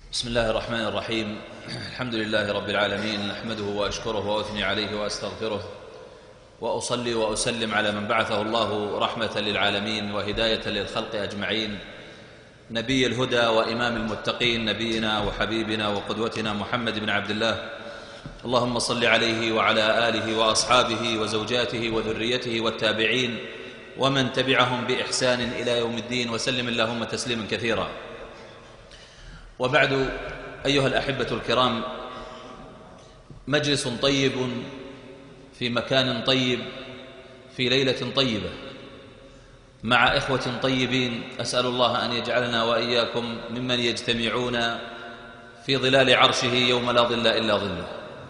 بسم الله الرحمن الرحيم. الحمد لله رب العالمين، نحمده وأشكره وأثني عليه وأستغفره، وأصلي وأسلم على من بعثه الله رحمة للعالمين وهداية للخلق أجمعين، نبي الهدى وإمام المتقين، نبينا وحبيبنا وقدوتنا محمد بن عبد الله. اللهم صل عليه وعلى آله وأصحابه وزوجاته وذريته والتابعين ومن تبعهم بإحسان إلى يوم الدين، وسلم اللهم تسليما كثيرا. وبعد، أيها الأحبة الكرام، مجلس طيب في مكان طيب في ليلة طيبة مع إخوة طيبين، أسأل الله أن يجعلنا وإياكم ممن يجتمعون في ظلال عرشه يوم لا ظل إلا ظله.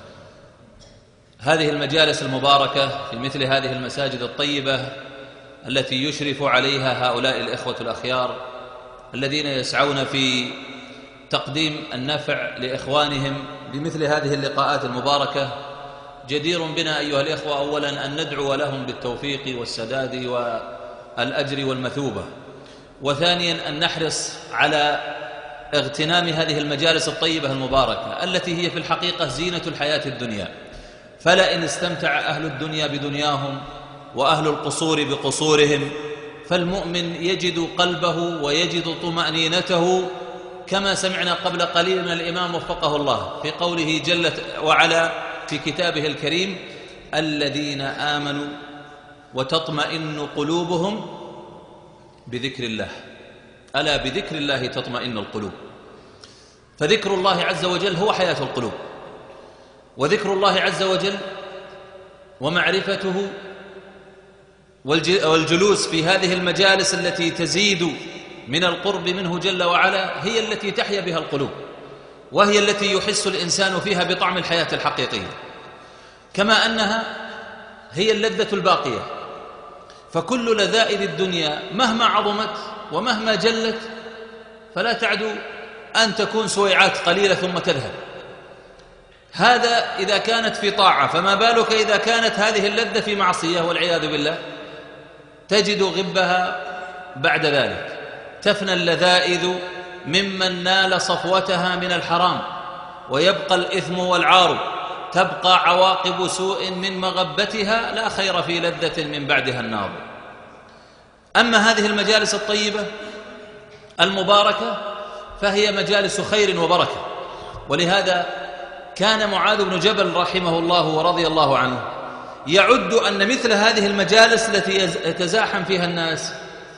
هذه المجالس المباركة في مثل هذه المساجد الطيبة التي يشرف عليها هؤلاء الإخوة الأخيار الذين يسعون في تقديم النفع لإخوانهم بمثل هذه اللقاءات المباركة، جدير بنا أيها الإخوة أولا أن ندعو لهم بالتوفيق والسداد والأجر والمثوبة، وثانيا أن نحرص على اغتنام هذه المجالس الطيبة المباركة التي هي في الحقيقة زينة الحياة الدنيا. فلئن استمتع أهل الدنيا بدنياهم وأهل القصور بقصورهم، فالمؤمن يجد قلبه ويجد طمأنينته، كما سمعنا قبل قليل من الإمام وفقه الله في قوله جل وعلا في كتابه الكريم: الذين آمنوا وتطمئن قلوبهم بذكر الله، ألا بذكر الله تطمئن القلوب. فذكر الله عز وجل هو حياة القلوب، وذكر الله عز وجل ومعرفته والجلوس في هذه المجالس التي تزيد من القرب منه جل وعلا هي التي تحيا بها القلوب، وهي التي يحس الإنسان فيها بطعم الحياة الحقيقية، كما أنها هي اللذة الباقية. فكل لذائذ الدنيا مهما عظمت ومهما جلت فلا تعدو أن تكون سويعات قليلة ثم تذهب. هذا إذا كانت في طاعة، فما بالك إذا كانت هذه اللذة في معصية والعياذ بالله؟ تجد غبها بعد ذلك. تفنى اللذائذ ممن نال صفوتها من الحرام، ويبقى الإثم والعار، تبقى عواقب سوء من مغبتها، لا خير في لذة من بعدها النار. أما هذه المجالس الطيبة المباركة فهي مجالس خير وبركة، ولهذا كان معاذ بن جبل رحمه الله ورضي الله عنه يعد أن مثل هذه المجالس التي يتزاحم فيها الناس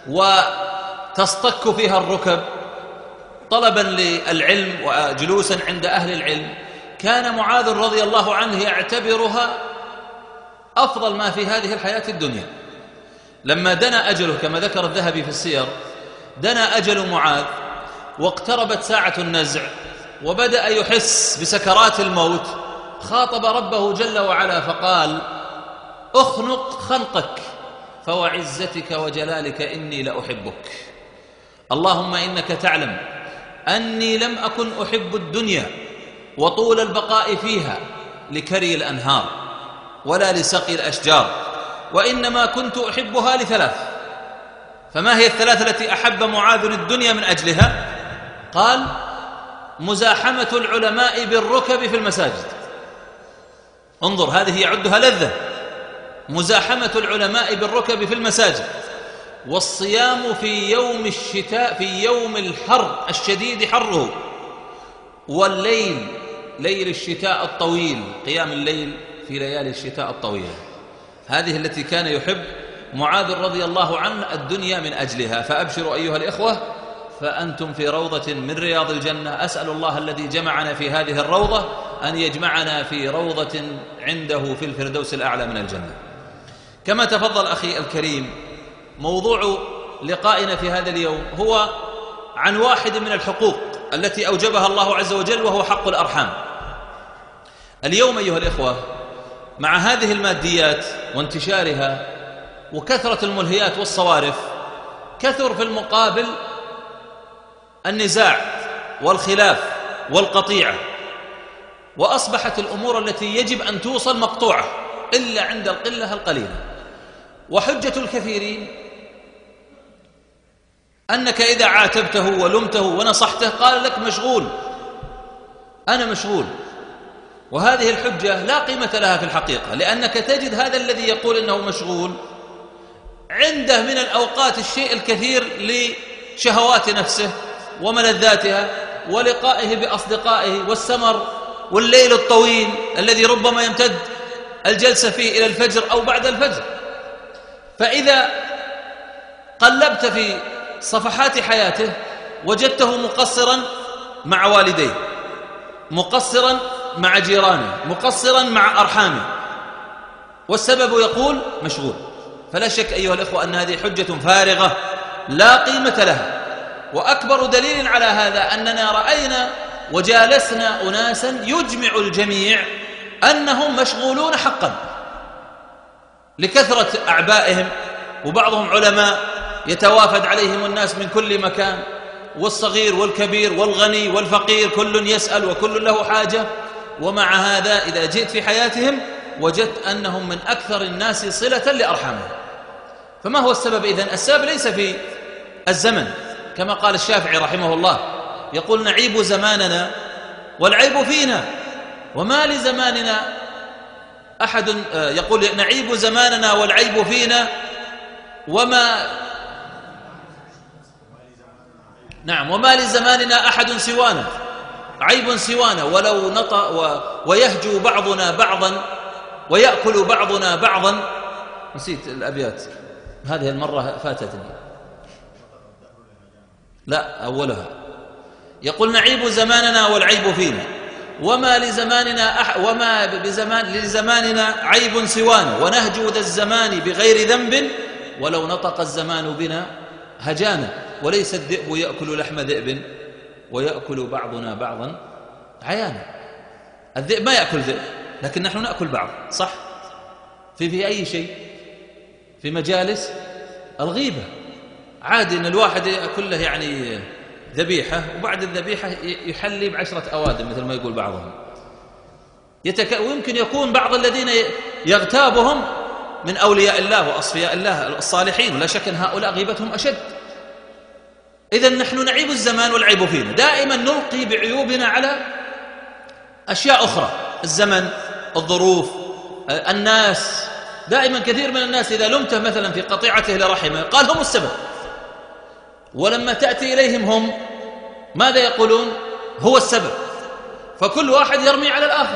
وتصطك فيها الركب طلبا للعلم وجلوسا عند أهل العلم، كان معاذ رضي الله عنه يعتبرها أفضل ما في هذه الحياة الدنيا. لما دنا أجله، كما ذكر الذهبي في السير، دنا أجل معاذ واقتربت ساعة النزع وبدأ يحس بسكرات الموت، خاطب ربه جل وعلا فقال: اخنق خنقك فوعزتك وجلالك إني لأحبك. اللهم إنك تعلم أني لم أكن أحب الدنيا وطول البقاء فيها لكري الأنهار ولا لسقي الأشجار، وإنما كنت أحبها لثلاث. فما هي الثلاث التي أحب معاذ الدنيا من أجلها؟ قال: مزاحمة العلماء بالركب في المساجد. انظر، هذه يعدها لذة، مزاحمة العلماء بالركب في المساجد، والصيام في يوم الشتاء، في يوم الحر الشديد حره، والليل، ليل الشتاء الطويل، قيام الليل في ليالي الشتاء الطويلة. هذه التي كان يحب معاذ رضي الله عنه الدنيا من أجلها. فأبشروا أيها الإخوة، فأنتم في روضة من رياض الجنة. أسأل الله الذي جمعنا في هذه الروضة أن يجمعنا في روضة عنده في الفردوس الأعلى من الجنة. كما تفضل أخي الكريم، موضوع لقائنا في هذا اليوم هو عن واحد من الحقوق التي أوجبها الله عز وجل، وهو حق الأرحام. اليوم أيها الإخوة، مع هذه الماديات وانتشارها وكثرة الملهيات والصوارف، كثر في المقابل النزاع والخلاف والقطيعة، وأصبحت الأمور التي يجب أن توصل مقطوعة إلا عند القلة القليلة. وحجة الكثيرين أنك إذا عاتبته ولمته ونصحته قال لك مشغول، أنا مشغول. وهذه الحجة لا قيمة لها في الحقيقة، لأنك تجد هذا الذي يقول إنه مشغول عنده من الأوقات الشيء الكثير لشهوات نفسه وملذاتها ولقائه بأصدقائه والسمر والليل الطويل الذي ربما يمتد الجلسة فيه إلى الفجر أو بعد الفجر. فإذا قلبت في صفحات حياته وجدته مقصرا مع والديه، مقصرا مع جيرانه، مقصرا مع أرحامه، والسبب يقول مشغول. فلا شك أيها الإخوة أن هذه حجة فارغة لا قيمة لها. وأكبر دليل على هذا أننا رأينا وجالسنا أناسا يجمع الجميع أنهم مشغولون حقا لكثرة أعبائهم، وبعضهم علماء يتوافد عليهم الناس من كل مكان، والصغير والكبير والغني والفقير كل يسأل وكل له حاجة. ومع هذا إذا جئت في حياتهم وجدت أنهم من أكثر الناس صلة لأرحامهم. فما هو السبب إذن؟ السبب ليس في الزمن، كما قال الشافعي رحمه الله، يقول نعيب زماننا والعيب فينا وما لزماننا أحد، يقول نعيب زماننا والعيب فينا وما لزماننا أحد سوانا، عيب سوانا ولو نطأ ويهجو بعضنا بعضا ويأكل بعضنا بعضا. نسيت الأبيات، هذه المرة فاتتني، لا أولها. يقول نعيب زماننا والعيب فينا وما لزماننا عيب سوانا ونهجو ذا الزمان بغير ذنب ولو نطق الزمان بنا هجانا. وليس الذئب يأكل لحم ذئب ويأكل بعضنا بعضا عيانا. الذئب ما يأكل ذئب، لكن نحن نأكل بعض، صح؟ في أي شيء؟ في مجالس الغيبة عادي أن الواحد يأكل له يعني ذبيحة، وبعد الذبيحة يحلي ب10 أوادم مثل ما يقول بعضهم. ويمكن يكون بعض الذين يغتابهم من أولياء الله وأصفياء الله الصالحين، ولا شك أن هؤلاء غيبتهم أشد. إذن نحن نعيب الزمان والعيب فينا، دائما نلقي بعيوبنا على أشياء أخرى، الزمن، الظروف، الناس. دائما كثير من الناس إذا لمته مثلا في قطيعته لرحمه قال هم السبب، ولما تأتي إليهم هم ماذا يقولون؟ هو السبب. فكل واحد يرمي على الآخر.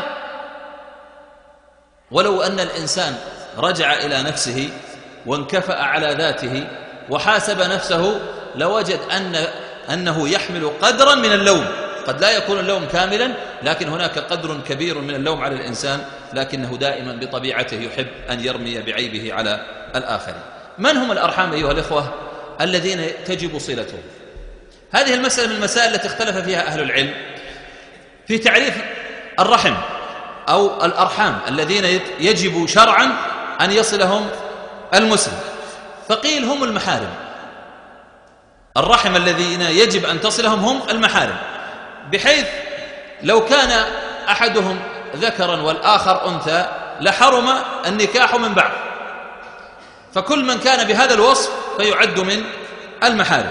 ولو أن الإنسان رجع إلى نفسه وانكفأ على ذاته وحاسب نفسه لوجد أنه يحمل قدرا من اللوم. قد لا يكون اللوم كاملا، لكن هناك قدر كبير من اللوم على الإنسان، لكنه دائما بطبيعته يحب أن يرمي بعيبه على الآخرين. من هم الأرحام أيها الإخوة الذين تجب صلتهم؟ هذه المسألة من المسائل التي اختلف فيها أهل العلم في تعريف الرحم أو الأرحام الذين يجب شرعا أن يصلهم المسلم. فقيل هم المحارم. الرحم الذين يجب أن تصلهم هم المحارم، بحيث لو كان أحدهم ذكرا والآخر أنثى لحرم النكاح من بعد. فكل من كان بهذا الوصف فيعد من المحارم.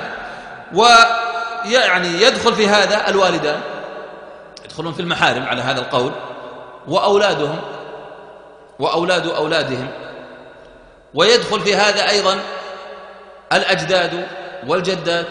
ويعني يدخل في هذا الوالدان، يدخلون في المحارم على هذا القول، وأولادهم وأولاد أولادهم، ويدخل في هذا أيضا الأجداد والجدات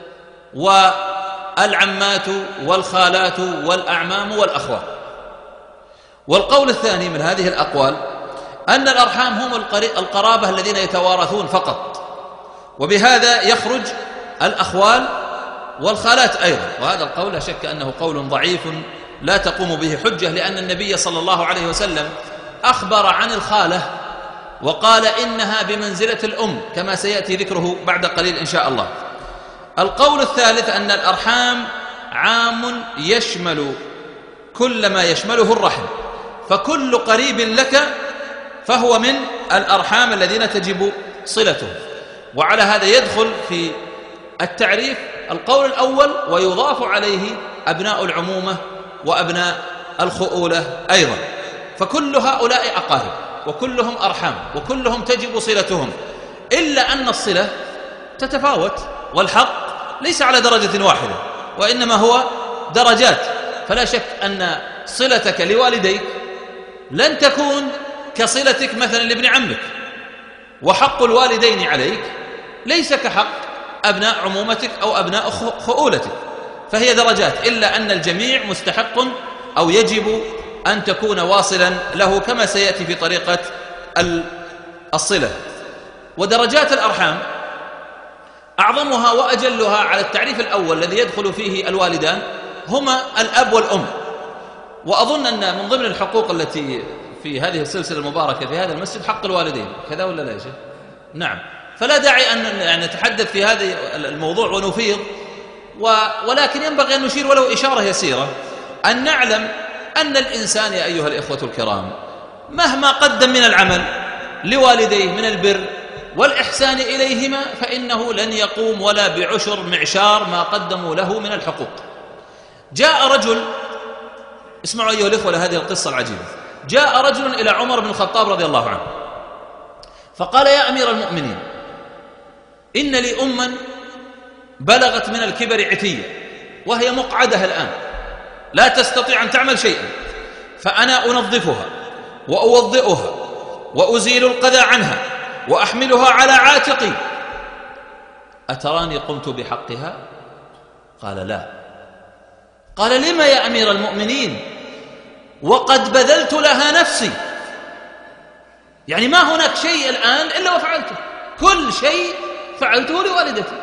والعمات والخالات والأعمام والأخوات. والقول الثاني من هذه الأقوال أن الأرحام هم القرابة الذين يتوارثون فقط، وبهذا يخرج الأخوال والخالات أيضا. وهذا القول لا شك أنه قول ضعيف لا تقوم به حجة، لأن النبي صلى الله عليه وسلم أخبر عن الخالة وقال إنها بمنزلة الأم، كما سيأتي ذكره بعد قليل إن شاء الله. القول الثالث أن الأرحام عام يشمل كل ما يشمله الرحم، فكل قريب لك فهو من الأرحام الذين تجب صلته. وعلى هذا يدخل في التعريف القول الأول، ويضاف عليه أبناء العمومة وأبناء الخؤولة أيضا. فكل هؤلاء أقارب وكلهم أرحام وكلهم تجب صلتهم، إلا أن الصلة تتفاوت، والحق ليس على درجة واحدة وإنما هو درجات. فلا شك أن صلتك لوالديك لن تكون كصلتك مثلا لابن عمك، وحق الوالدين عليك ليس كحق أبناء عمومتك أو أبناء خؤولتك، فهي درجات، إلا أن الجميع مستحق أو يجب أن تكون واصلا له كما سيأتي في طريقة الصلة. ودرجات الأرحام أعظمها وأجلها على التعريف الأول الذي يدخل فيه الوالدان هما الأب والأم. وأظن أن من ضمن الحقوق التي في هذه السلسلة المباركة في هذا المسجد حق الوالدين، كذا ولا لا يا شيخ؟ نعم. فلا داعي أن نتحدث في هذا الموضوع ونفيض، ولكن ينبغي أن نشير ولو إشارة يسيرة، أن نعلم أن الإنسان يا أيها الإخوة الكرام مهما قدم من العمل لوالديه من البر والإحسان إليهما فإنه لن يقوم ولا بعشر معشار ما قدموا له من الحقوق. جاء رجل، اسمعوا أيها الإخوة لهذه القصة العجيبة، جاء رجل إلى عمر بن الخطاب رضي الله عنه فقال: يا أمير المؤمنين، إن لي أما بلغت من الكبر عتية وهي مقعدة الآن لا تستطيع أن تعمل شيئا، فأنا أنظفها وأوضئها وأزيل القذى عنها وأحملها على عاتقي، أتراني قمت بحقها؟ قال: لا. قال: لم يا أمير المؤمنين؟ وقد بذلت لها نفسي، يعني ما هناك شيء الآن إلا وفعلته، كل شيء فعلته لوالدتي،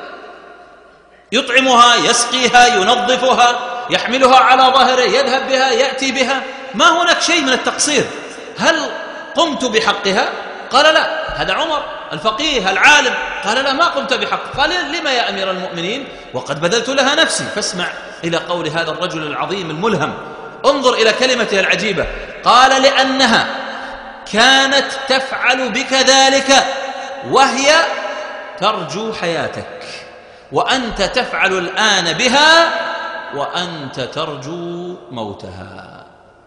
يطعمها، يسقيها، ينظفها، يحملها على ظهره، يذهب بها، يأتي بها، ما هناك شيء من التقصير، هل قمت بحقها؟ قال: لا. هذا عمر الفقيه العالم، قال: لا، ما قمت بحق. قال: لما يا أمير المؤمنين؟ وقد بذلت لها نفسي. فاسمع إلى قول هذا الرجل العظيم الملهم، انظر إلى كلمته العجيبة، قال: لأنها كانت تفعل بك ذلك وهي ترجو حياتك، وأنت تفعل الآن بها وأنت ترجو موتها.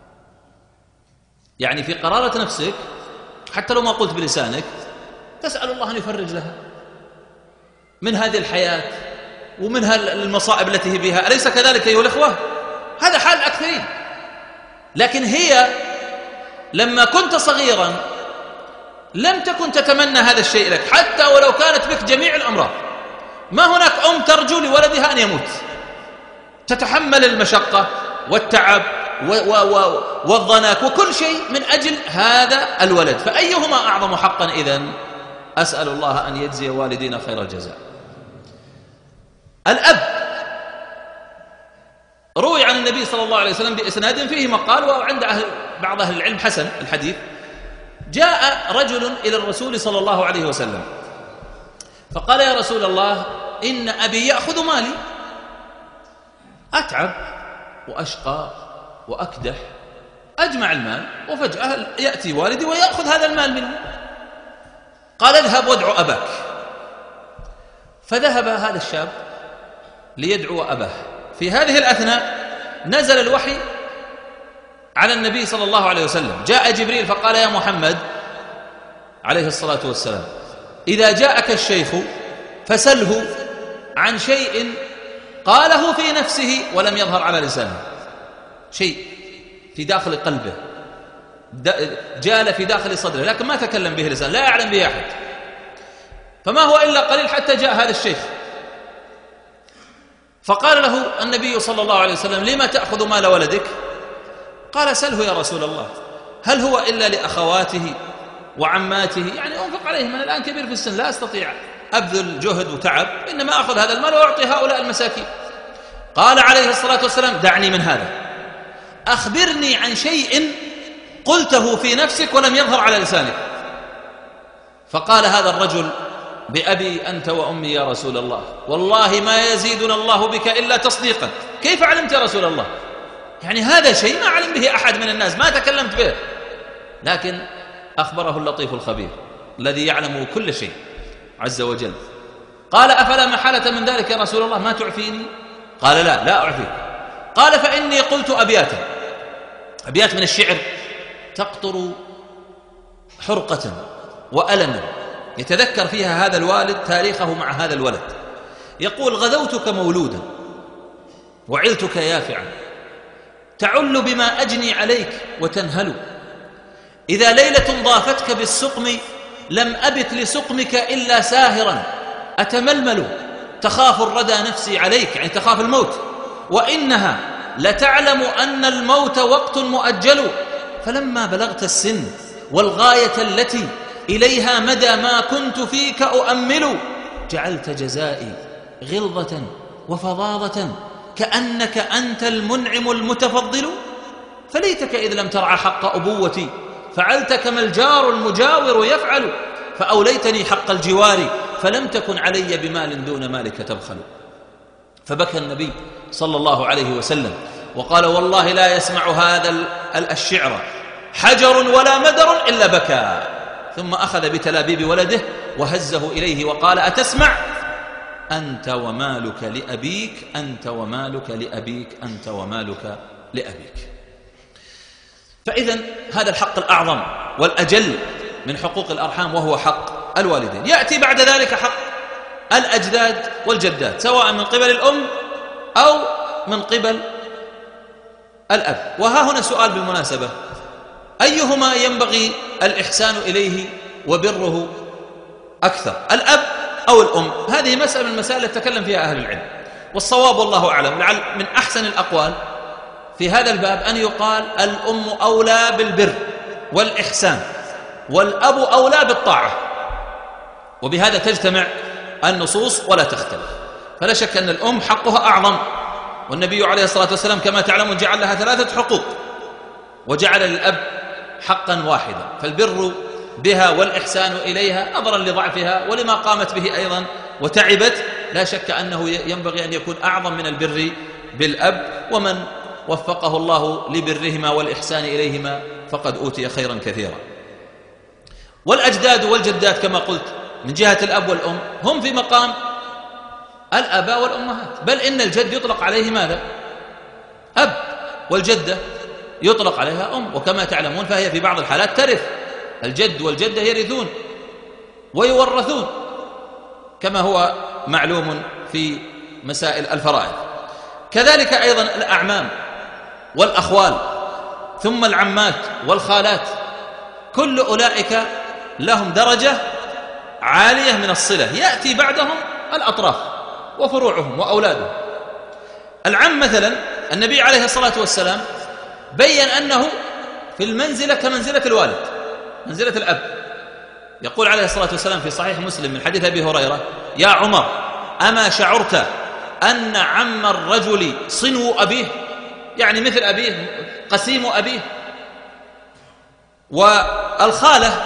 يعني في قرارة نفسك حتى لو ما قلت بلسانك تسأل الله أن يفرج لها من هذه الحياة ومن المصائب التي هي بها، أليس كذلك أيها الأخوة؟ هذا حال الأكثرين. لكن هي لما كنت صغيرا لم تكن تتمنى هذا الشيء لك، حتى ولو كانت بك جميع الأمراض. ما هناك أم ترجو لولدها أن يموت، تتحمل المشقة والتعب والضنك وكل شيء من أجل هذا الولد، فأيهما أعظم حقا إذن؟ أسأل الله أن يجزي والدينا خير الجزاء. الأب روي عن النبي صلى الله عليه وسلم بإسناد فيه مقال، وعند بعض أهل العلم حسن الحديث. جاء رجل إلى الرسول صلى الله عليه وسلم فقال: يا رسول الله، إن أبي يأخذ مالي، أتعب وأشقى وأكدح، أجمع المال، وفجأة يأتي والدي ويأخذ هذا المال مني. قال: اذهب وادعو أباك. فذهب هذا الشاب ليدعو أباه. في هذه الأثناء نزل الوحي على النبي صلى الله عليه وسلم، جاء جبريل فقال: يا محمد عليه الصلاة والسلام، إذا جاءك الشيخ فسله عن شيء قاله في نفسه ولم يظهر على لسانه، شيء في داخل قلبه جال في داخل صدره لكن ما تكلم به لسان، لا يعلم به أحد، فما هو إلا قليل حتى جاء هذا الشيخ. فقال له النبي صلى الله عليه وسلم: لما تأخذ مال ولدك؟ قال: سله يا رسول الله، هل هو إلا لأخواته وعماته؟ يعني أنفق عليهم، من الآن كبير في السن لا أستطيع أبذل جهد وتعب، إنما أخذ هذا المال وأعطي هؤلاء المساكين. قال عليه الصلاة والسلام: دعني من هذا، أخبرني عن شيء قلته في نفسك ولم يظهر على لسانك. فقال هذا الرجل: بأبي أنت وأمي يا رسول الله، والله ما يزيدنا الله بك إلا تصديقا. كيف علمت يا رسول الله؟ يعني هذا شيء ما علم به أحد من الناس، ما تكلمت به، لكن أخبره اللطيف الخبير الذي يعلم كل شيء عز وجل. قال: أفلا محالة من ذلك يا رسول الله، ما تعفيني؟ قال: لا أعفيك. قال: فإني قلت أبيات من الشعر تقطر حرقة وألما يتذكر فيها هذا الوالد تاريخه مع هذا الولد. يقول: غذوتك مولودا وعلتك يافعا، تعل بما أجني عليك وتنهل. إذا ليلة ضافتك بالسقم لم أبت لسقمك إلا ساهرا أتململ. تخاف الردى نفسي عليك، يعني تخاف الموت، وإنها لتعلم أن الموت وقت مؤجل. فلما بلغت السن والغاية التي إليها مدى ما كنت فيك أؤمل، جعلت جزائي غلظة وفظاظة كأنك أنت المنعم المتفضل. فليتك إذ لم ترعى حق أبوتي فعلت كما الجار المجاور يفعل. فأوليتني حق الجوار فلم تكن علي بمال دون مالك تبخل. فبكى النبي صلى الله عليه وسلم وقال: والله لا يسمع هذا الشعر حجر ولا مدر إلا بكى. ثم أخذ بتلابيب ولده وهزه إليه وقال: أتسمع؟ أنت ومالك لأبيك، أنت ومالك لأبيك، أنت ومالك لأبيك. فإذن هذا الحق الأعظم والأجل من حقوق الأرحام، وهو حق الوالدين. يأتي بعد ذلك حق الأجداد والجدات، سواء من قبل الأم أو من قبل الأب. وها هنا سؤال بالمناسبة: أيهما ينبغي الإحسان إليه وبره أكثر، الأب أو الأم؟ هذه مسألة من المسائل التي تكلم فيها أهل العلم، والصواب والله أعلم لعل من أحسن الأقوال في هذا الباب أن يقال الأم أولى بالبر والإحسان والأب أولى بالطاعة، وبهذا تجتمع النصوص ولا تختلف. فلا شك أن الأم حقها أعظم، والنبي عليه الصلاة والسلام كما تعلمون جعل لها 3 حقوق، وجعل للأب حقا واحدا، فالبر بها والإحسان إليها نظرا لضعفها ولما قامت به أيضا وتعبت، لا شك أنه ينبغي أن يكون أعظم من البر بالأب. ومن وفقه الله لبرهما والإحسان إليهما فقد أوتي خيرا كثيرا. والأجداد والجدات كما قلت من جهة الأب والأم هم في مقام الآباء والأمهات، بل إن الجد يطلق عليه ماذا؟ أب، والجدة يطلق عليها أم، وكما تعلمون فهي في بعض الحالات ترث، الجد والجدة يرثون ويورثون كما هو معلوم في مسائل الفرائض. كذلك أيضا الأعمام والأخوال، ثم العمات والخالات، كل أولئك لهم درجة عالية من الصلة، يأتي بعدهم الأطراف وفروعهم وأولادهم. العم مثلا النبي عليه الصلاة والسلام بيّن أنه في المنزلة كمنزلة الوالد، منزلة الأب. يقول عليه الصلاة والسلام في صحيح مسلم من حديث أبي هريرة: يا عمر أما شعرت أن عم الرجل صنو أبيه، يعني مثل أبيه، قسيم أبيه. والخالة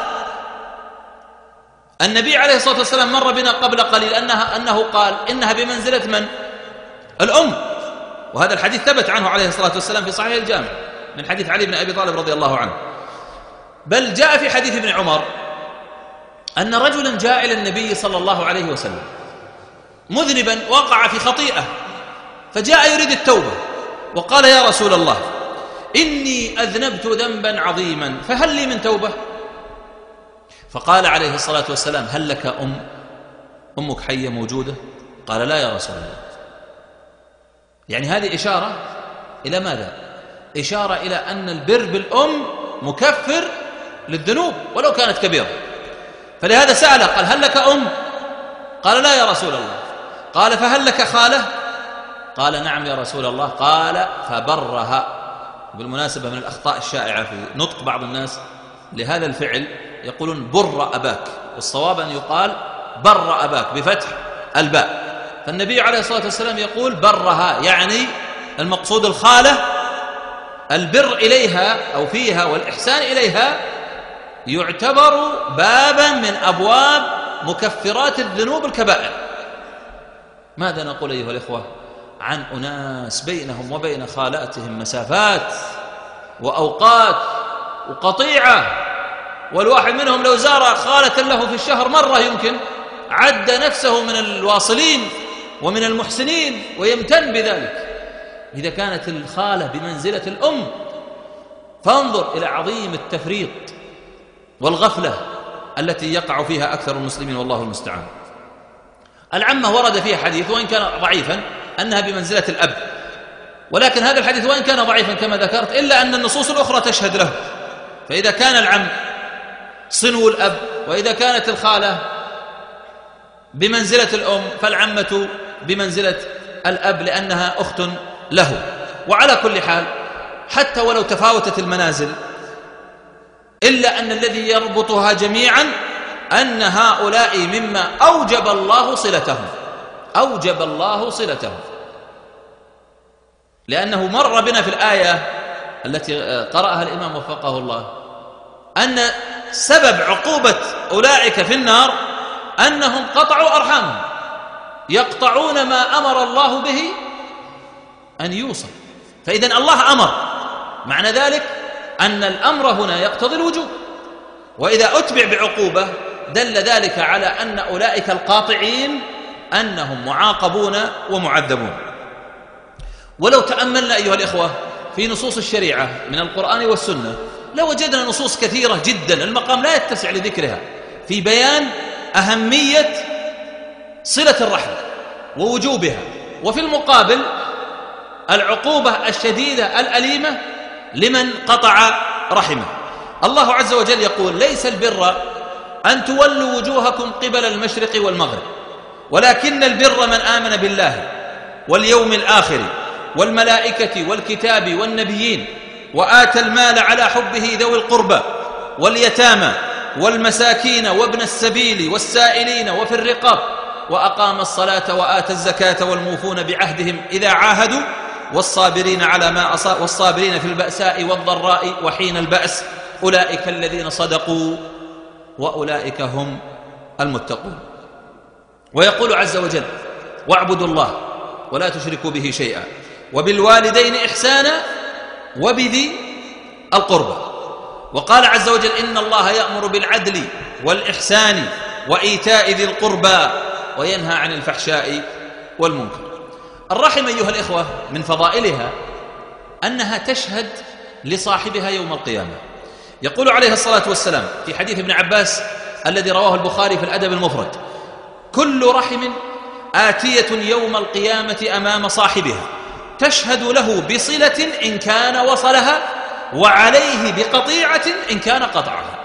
النبي عليه الصلاة والسلام مر بنا قبل قليل أنه قال إنها بمنزلة من؟ الأم، وهذا الحديث ثبت عنه عليه الصلاة والسلام في صحيح الجامع من حديث علي بن أبي طالب رضي الله عنه. بل جاء في حديث ابن عمر أن رجلا جاء إلى النبي صلى الله عليه وسلم مذنبا، وقع في خطيئة، فجاء يريد التوبة، وقال: يا رسول الله إني أذنبت ذنبا عظيما فهل لي من توبة؟ فقال عليه الصلاة والسلام: هل لك أمك حية موجودة؟ قال: لا يا رسول الله. يعني هذه إشارة إلى ماذا؟ إشارة إلى أن البر بالأم مكفر للذنوب ولو كانت كبيرة. فلهذا سأله قال: هل لك أم؟ قال: لا يا رسول الله. قال: فهل لك خالة؟ قال: نعم يا رسول الله. قال: فبرها. بالمناسبة من الأخطاء الشائعة في نطق بعض الناس لهذا الفعل يقولون بر أباك، والصواب أن يقال بر أباك بفتح الباء. فالنبي عليه الصلاة والسلام يقول برها، يعني المقصود الخالة، البر إليها أو فيها والإحسان إليها يعتبر بابا من أبواب مكفرات الذنوب الكبائر. ماذا نقول أيها الإخوة عن أناس بينهم وبين خالاتهم مسافات وأوقات وقطيعة، والواحد منهم لو زار خالة له في الشهر مرة يمكن عد نفسه من الواصلين ومن المحسنين ويمتن بذلك. إذا كانت الخالة بمنزلة الأم فانظر إلى عظيم التفريط والغفلة التي يقع فيها أكثر المسلمين والله المستعان. العمة ورد فيها حديث وإن كان ضعيفا أنها بمنزلة الأب، ولكن هذا الحديث وإن كان ضعيفا كما ذكرت إلا أن النصوص الأخرى تشهد له. فإذا كان العم صنو الأب، وإذا كانت الخالة بمنزلة الأم، فالعمة بمنزلة الأب لأنها أخت له. وعلى كل حال حتى ولو تفاوتت المنازل إلا أن الذي يربطها جميعا أن هؤلاء مما أوجب الله صلتهم، لأنه مر بنا في الآية التي قرأها الإمام وفقه الله أن سبب عقوبة أولئك في النار أنهم قطعوا أرحامهم، يقطعون ما أمر الله به أن يوصل. فإذن الله أمر، معنى ذلك أن الأمر هنا يقتضي الوجوب، وإذا أتبع بعقوبة دل ذلك على أن أولئك القاطعين أنهم معاقبون ومعذبون. ولو تأملنا أيها الإخوة في نصوص الشريعة من القرآن والسنة لوجدنا نصوص كثيرة جدا المقام لا يتسع لذكرها في بيان أهمية صلة الرحم ووجوبها، وفي المقابل العقوبة الشديدة الأليمة لمن قطع رحمه. الله عز وجل يقول: ليس البر أن تولوا وجوهكم قبل المشرق والمغرب، ولكن البر من آمن بالله واليوم الآخر والملائكة والكتاب والنبيين وآتى المال على حبه ذوي القربى واليتامى والمساكين وابن السبيل والسائلين وفي الرقاب وأقام الصلاة وآتى الزكاة والموفون بعهدهم إذا عاهدوا والصابرين على ما أصاب والصابرين في البأساء والضراء وحين البأس أولئك الذين صدقوا وأولئك هم المتقون. ويقول عز وجل: واعبدوا الله ولا تشركوا به شيئا وبالوالدين إحسانا وبذي القربى. وقال عز وجل: إن الله يأمر بالعدل والإحسان وإيتاء ذي القربى وينهى عن الفحشاء والمنكر. الرحم أيها الإخوة من فضائلها أنها تشهد لصاحبها يوم القيامة. يقول عليه الصلاة والسلام في حديث ابن عباس الذي رواه البخاري في الأدب المفرد: كل رحم آتية يوم القيامة أمام صاحبها تشهد له بصلة إن كان وصلها وعليه بقطيعة إن كان قطعها.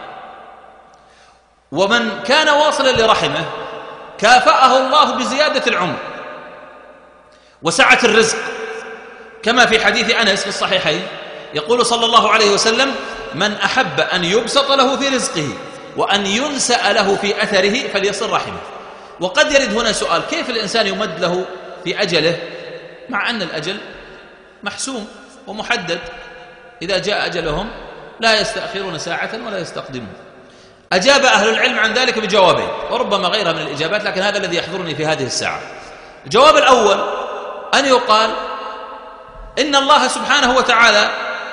ومن كان واصلا لرحمه كافأه الله بزيادة العمر وسعة الرزق، كما في حديث أنس في الصحيحين يقول صلى الله عليه وسلم: من أحب أن يبسط له في رزقه وأن ينسأ له في أثره فليصل رحمه. وقد يرد هنا سؤال: كيف الإنسان يمد له في أجله مع أن الأجل محسوم ومحدد؟ إذا جاء أجلهم لا يستأخرون ساعة ولا يستقدمون. أجاب أهل العلم عن ذلك بجوابين وربما غيرها من الإجابات، لكن هذا الذي يحضرني في هذه الساعة. الجواب الأول أن يقال إن الله سبحانه وتعالى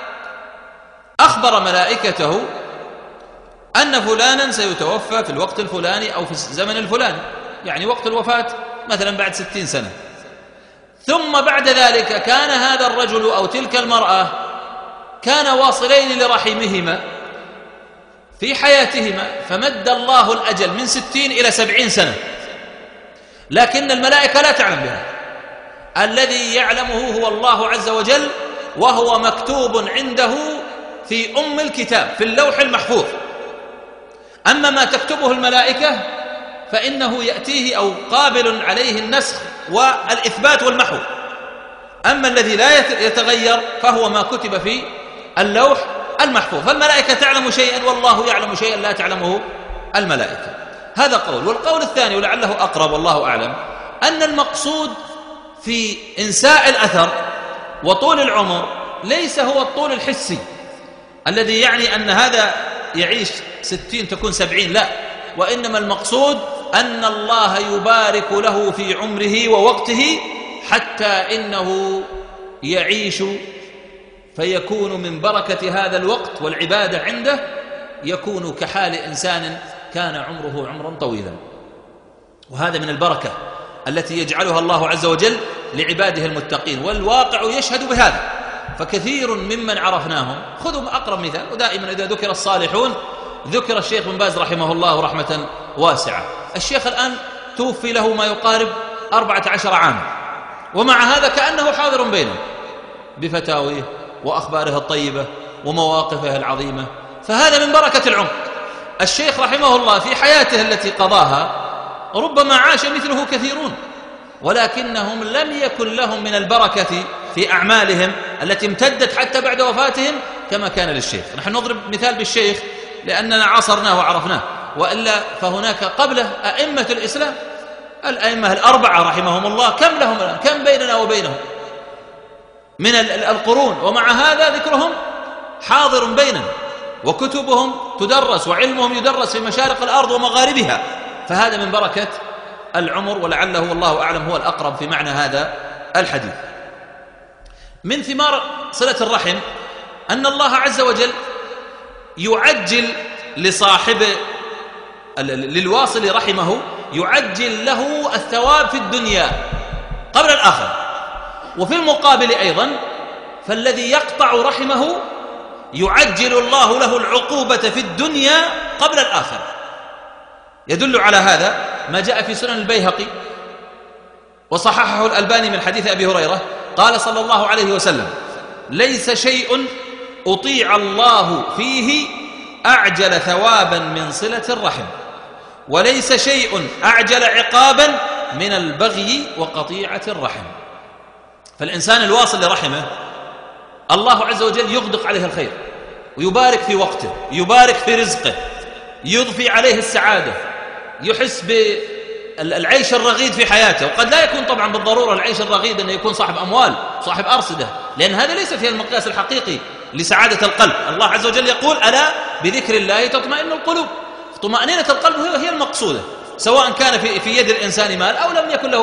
أخبر ملائكته أن فلانا سيتوفى في الوقت الفلاني أو في الزمن الفلاني، يعني وقت الوفاة مثلا بعد 60 سنة، ثم بعد ذلك كان هذا الرجل أو تلك المرأة كان واصلين لرحمهما في حياتهما، فمد الله الأجل من 60 إلى 70 سنة، لكن الملائكة لا تعلم بها. الذي يعلمه هو الله عز وجل، وهو مكتوب عنده في أم الكتاب في اللوح المحفوظ. أما ما تكتبه الملائكة فإنه يأتيه أو قابل عليه النسخ والإثبات والمحو، أما الذي لا يتغير فهو ما كتب في اللوح المحفوظ. فالملائكة تعلم شيئا والله يعلم شيئا لا تعلمه الملائكة. هذا قول. والقول الثاني ولعله أقرب والله أعلم أن المقصود في إنساء الأثر وطول العمر ليس هو الطول الحسي الذي يعني أن هذا يعيش 60 تكون 70، لا، وإنما المقصود أن الله يبارك له في عمره ووقته حتى إنه يعيش فيكون من بركة هذا الوقت والعبادة عنده يكون كحال إنسان كان عمره عمرا طويلا. وهذا من البركة التي يجعلها الله عز وجل لعباده المتقين، والواقع يشهد بهذا. فكثير ممن عرفناهم، خذوا أقرب مثال، ودائما إذا ذكر الصالحون ذكر الشيخ بن باز رحمه الله رحمة واسعة. الشيخ الآن توفي له ما يقارب 14 عاما، ومع هذا كأنه حاضر بينهم، بفتاويه وأخباره الطيبة ومواقفه العظيمة، فهذا من بركة العمر. الشيخ رحمه الله في حياته التي قضاها ربما عاش مثله كثيرون، ولكنهم لم يكن لهم من البركة في أعمالهم التي امتدت حتى بعد وفاتهم كما كان للشيخ. نحن نضرب مثال بالشيخ لأننا عاصرناه وعرفناه، وإلا فهناك قبله أئمة الإسلام، الأئمة الأربعة رحمهم الله، كم لهم الآن؟ كم بيننا وبينهم من القرون، ومع هذا ذكرهم حاضر بيننا، وكتبهم تدرس وعلمهم يدرس في مشارق الأرض ومغاربها. فهذا من بركة العمر، ولعله والله أعلم هو الأقرب في معنى هذا الحديث. من ثمار صلة الرحم أن الله عز وجل يعجل للواصل رحمه، يعجل له الثواب في الدنيا قبل الآخرة. وفي المقابل أيضا فالذي يقطع رحمه يعجل الله له العقوبة في الدنيا قبل الآخرة. يدل على هذا ما جاء في سنن البيهقي وصححه الألباني من حديث أبي هريرة قال صلى الله عليه وسلم: ليس شيء أطيع الله فيه أعجل ثوابا من صلة الرحم، وليس شيء أعجل عقابا من البغي وقطيعة الرحم. فالإنسان الواصل لرحمه الله عز وجل يغدق عليه الخير، ويبارك في وقته، يبارك في رزقه، يضفي عليه السعادة، يحس بالعيش الرغيد في حياته. وقد لا يكون طبعا بالضرورة العيش الرغيد أنه يكون صاحب أموال، صاحب أرصدة، لأن هذا ليس فيه المقياس الحقيقي لسعادة القلب. الله عز وجل يقول: ألا بذكر الله تطمئن القلوب. طمأنينة القلب هي المقصودة، سواء كان في يد الإنسان مال أو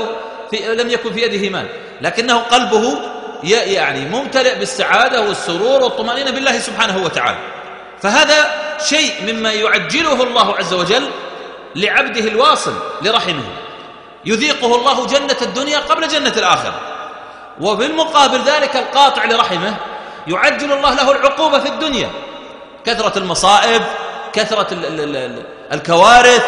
لم يكن في يده مال، لكنه قلبه يعني ممتلئ بالسعادة والسرور والطمأنينة بالله سبحانه وتعالى. فهذا شيء مما يعجله الله عز وجل لعبده الواصل لرحمه، يذيقه الله جنة الدنيا قبل جنة الآخرة. وبالمقابل ذلك القاطع لرحمه يعجل الله له العقوبة في الدنيا، كثرة المصائب، كثرة الكوارث،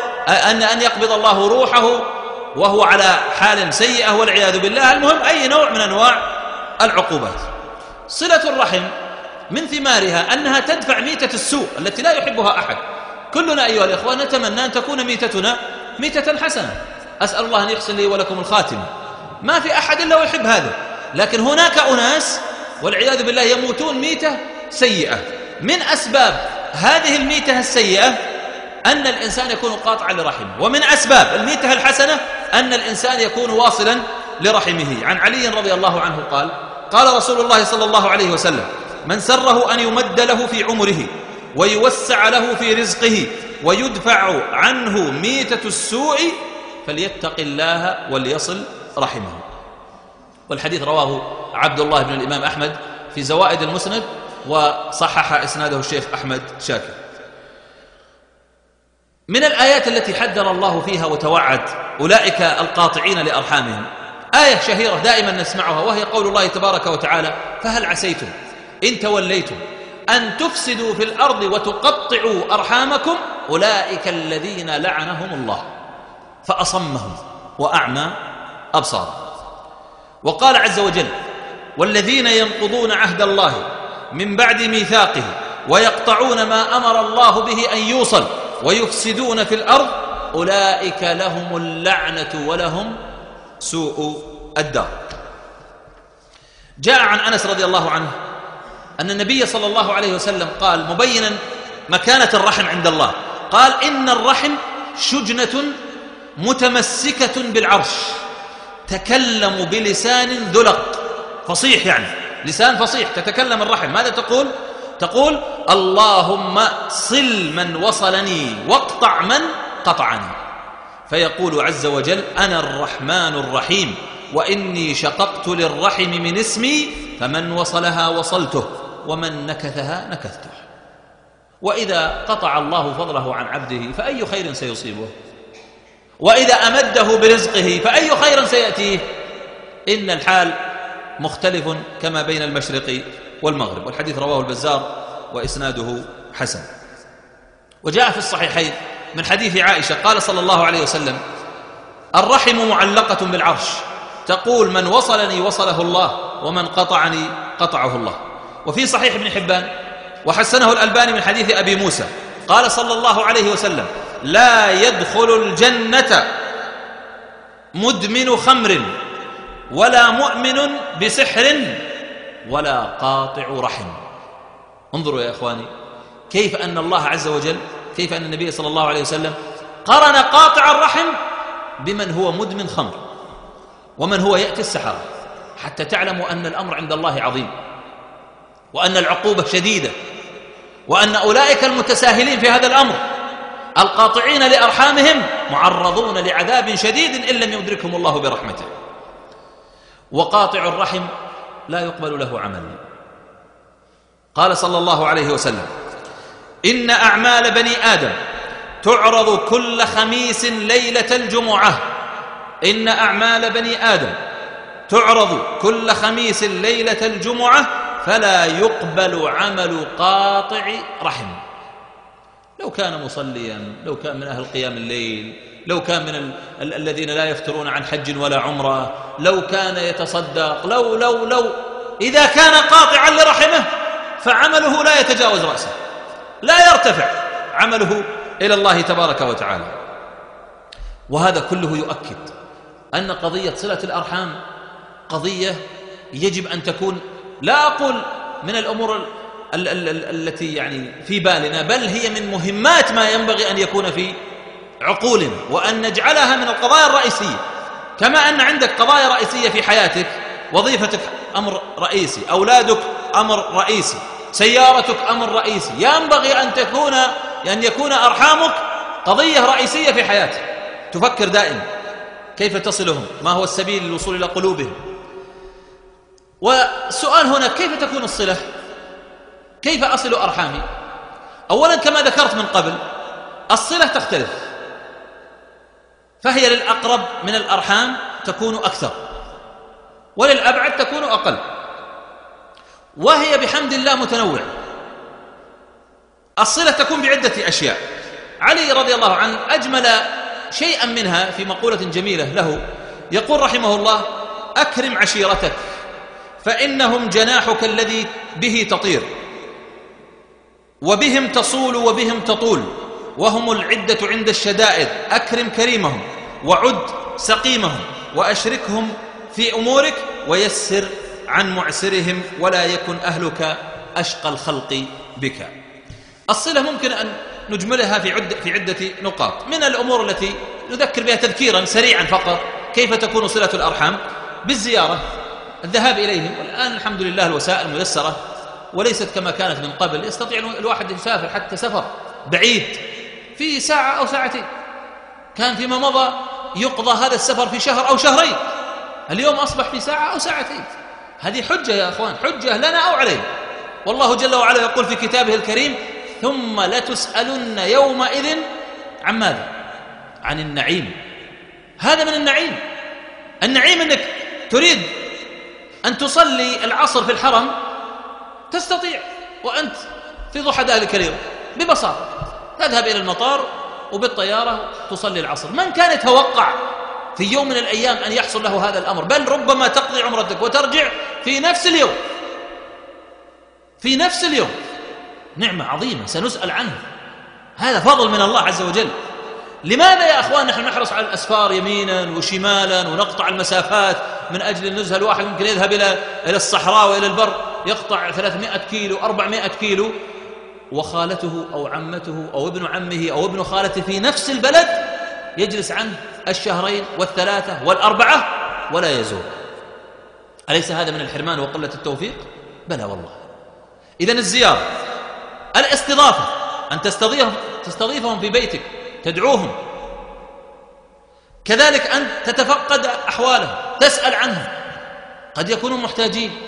أن يقبض الله روحه وهو على حال سيئة والعياذ بالله. المهم أي نوع من أنواع العقوبات. صلة الرحم من ثمارها أنها تدفع ميتة السوء التي لا يحبها أحد. كلنا أيها الإخوة نتمنى أن تكون ميتتنا ميتة حسنة، أسأل الله أن يحسن لي ولكم الخاتمة، ما في أحد إلا ويحب هذا. لكن هناك أناس والعياذ بالله يموتون ميتة سيئة. من أسباب هذه الميتة السيئة أن الإنسان يكون قاطعا لرحمه، ومن أسباب الميتة الحسنة أن الإنسان يكون واصلا لرحمه. عن علي رضي الله عنه قال: قال رسول الله صلى الله عليه وسلم: من سره أن يمد له في عمره ويوسع له في رزقه ويدفع عنه ميتة السوء فليتق الله وليصل رحمه. والحديث رواه عبد الله بن الإمام أحمد في زوائد المسند، وصحح إسناده الشيخ أحمد شاكر. من الآيات التي حذر الله فيها وتوعد أولئك القاطعين لأرحامهم آية شهيرة دائما نسمعها، وهي قول الله تبارك وتعالى: فهل عسيتم إن توليتم أن تفسدوا في الأرض وتقطعوا أرحامكم أولئك الذين لعنهم الله فأصمهم وأعمى أبصارهم. وقال عز وجل: والذين ينقضون عهد الله من بعد ميثاقه ويقطعون ما أمر الله به أن يوصل ويفسدون في الأرض أولئك لهم اللعنة ولهم سوء الدار. جاء عن أنس رضي الله عنه أن النبي صلى الله عليه وسلم قال مبينا مكانة الرحم عند الله، قال: إن الرحم شجنة متمسكة بالعرش تكلم بلسان ذلق فصيح، يعني لسان فصيح تتكلم الرحم. ماذا تقول؟ تقول: اللهم صل من وصلني واقطع من قطعني. فيقول عز وجل: أنا الرحمن الرحيم وإني شققت للرحم من اسمي فمن وصلها وصلته ومن نكثها نكثته. وإذا قطع الله فضله عن عبده فأي خير سيصيبه؟ وإذا أمده برزقه فأي خير سيأتيه؟ إن الحال مختلف كما بين المشرق والمغرب. والحديث رواه البزار وإسناده حسن. وجاء في الصحيحين من حديث عائشة قال صلى الله عليه وسلم: الرحم معلقة بالعرش تقول: من وصلني وصله الله ومن قطعني قطعه الله. وفي صحيح ابن حبان وحسنه الألباني من حديث أبي موسى قال صلى الله عليه وسلم: لا يدخل الجنة مدمن خمر ولا مؤمن بسحر ولا قاطع رحم. انظروا يا إخواني كيف أن الله عز وجل، كيف أن النبي صلى الله عليه وسلم قرن قاطع الرحم بمن هو مدمن خمر ومن هو يأتي السحرة، حتى تعلموا أن الأمر عند الله عظيم، وأن العقوبة شديدة، وأن أولئك المتساهلين في هذا الأمر القاطعين لأرحامهم معرضون لعذاب شديد إن لم يدركهم الله برحمته. وقاطع الرحم لا يقبل له عمل. قال صلى الله عليه وسلم: إن أعمال بني آدم تعرض كل خميس ليلة الجمعة. إن أعمال بني آدم تعرض كل خميس ليلة الجمعة فلا يقبل عمل قاطع رحم. لو كان مصليا، لو كان من أهل قيام الليل، لو كان من الذين لا يفترون عن حج ولا عمرة، لو كان يتصدق، لو إذا كان قاطعا لرحمه فعمله لا يتجاوز رأسه، لا يرتفع عمله إلى الله تبارك وتعالى. وهذا كله يؤكد أن قضية صلة الأرحام قضية يجب أن تكون، لا أقول من الأمور التي يعني في بالنا، بل هي من مهمات ما ينبغي أن يكون في عقولنا، وأن نجعلها من القضايا الرئيسية. كما أن عندك قضايا رئيسية في حياتك، وظيفتك أمر رئيسي، أولادك أمر رئيسي، سيارتك أمر رئيسي، ينبغي أن يكون أرحامك قضية رئيسية في حياتك. تفكر دائما كيف تصلهم، ما هو السبيل للوصول إلى قلوبهم. والسؤال هنا: كيف تكون الصلة؟ كيف أصل أرحامي؟ أولا كما ذكرت من قبل، الصلة تختلف، فهي للأقرب من الأرحام تكون أكثر، وللأبعد تكون أقل، وهي بحمد الله متنوعة. الصلة تكون بعدة أشياء. علي رضي الله عنه أجمل شيئا منها في مقولة جميلة له، يقول رحمه الله: أكرم عشيرتك فإنهم جناحك الذي به تطير، وبهم تصول وبهم تطول، وهم العدة عند الشدائد. أكرم كريمهم وعد سقيمهم، وأشركهم في أمورك، ويسر عن معسرهم، ولا يكن أهلك أشقى الخلق بك. الصلة ممكن أن نجملها في عدة نقاط. من الأمور التي نذكر بها تذكيرا سريعا فقط كيف تكون صلة الأرحام: بالزيارة، الذهاب إليهم. والآن الحمد لله الوسائل ميسرة وليست كما كانت من قبل، يستطيع الواحد يسافر حتى سفر بعيد في ساعة أو ساعتين. كان فيما مضى يقضى هذا السفر في شهر أو شهرين، اليوم أصبح في ساعة أو ساعتين. هذه حجة يا أخوان، حجة لنا أو علينا. والله جل وعلا يقول في كتابه الكريم: ثم لتسألن يومئذ عن ماذا؟ عن النعيم. هذا من النعيم. النعيم أنك تريد أن تصلي العصر في الحرم، تستطيع وأنت في ضحى ذلك اليوم ببساطة تذهب إلى المطار وبالطيارة تصلي العصر. من كان يتوقع في يوم من الأيام أن يحصل له هذا الأمر؟ بل ربما تقضي عمرتك وترجع في نفس اليوم، في نفس اليوم. نعمة عظيمة سنسأل عنها، هذا فضل من الله عز وجل. لماذا يا أخوان نحن نحرص على الأسفار يمينا وشمالا ونقطع المسافات من أجل النزهة؟ الواحد ممكن يذهب إلى الصحراء وإلى البر، يقطع 300 كيلو 400 كيلو، وخالته أو عمته أو ابن عمه أو ابن خالته في نفس البلد يجلس عنه الشهرين والثلاثة والأربعة ولا يزور. أليس هذا من الحرمان وقلة التوفيق؟ بلى والله. إذن الزيارة، الاستضافة، أن تستضيفهم في بيتك، تدعوهم، كذلك أن تتفقد أحوالهم، تسأل عنهم، قد يكونوا محتاجين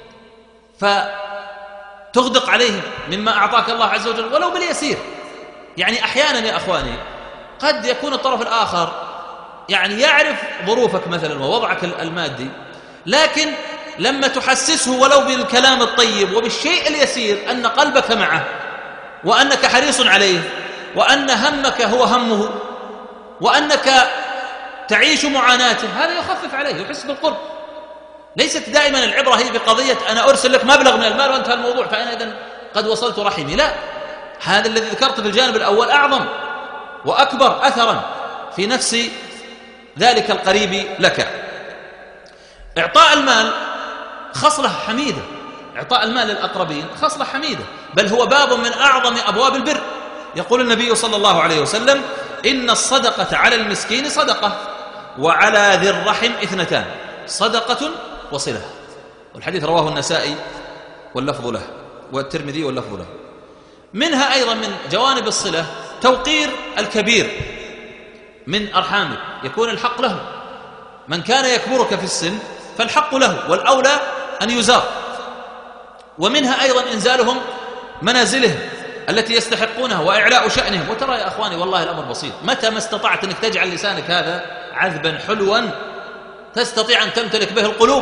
فتغدق عليهم مما أعطاك الله عز وجل ولو باليسير. يعني أحيانا يا أخواني قد يكون الطرف الآخر يعني يعرف ظروفك مثلا ووضعك المادي، لكن لما تحسسه ولو بالكلام الطيب وبالشيء اليسير أن قلبك معه وأنك حريص عليه وأن همك هو همه وأنك تعيش معاناته، هذا يخفف عليه، يحس بالقرب. ليست دائما العبرة هي بقضية أنا أرسل لك مبلغ من المال وانتهى الموضوع فأنا إذن قد وصلت رحمي، لا، هذا الذي ذكرت في الجانب الأول أعظم وأكبر أثرا في نفس ذلك القريب لك. إعطاء المال خصلة حميدة، إعطاء المال للأقربين خصلة حميدة، بل هو باب من أعظم أبواب البر. يقول النبي صلى الله عليه وسلم: إن الصدقة على المسكين صدقة وعلى ذي الرحم اثنتان، صدقة وصلة. والحديث رواه النسائي واللفظ له، والترمذي واللفظ له. منها أيضا من جوانب الصلة توقير الكبير من أرحامك، يكون الحق له. من كان يكبرك في السن فالحق له والأولى أن يزار. ومنها أيضا إنزالهم منازلهم التي يستحقونها وإعلاء شأنهم. وترى يا أخواني والله الأمر بسيط، متى ما استطعت أنك تجعل لسانك هذا عذبا حلوا تستطيع أن تمتلك به القلوب.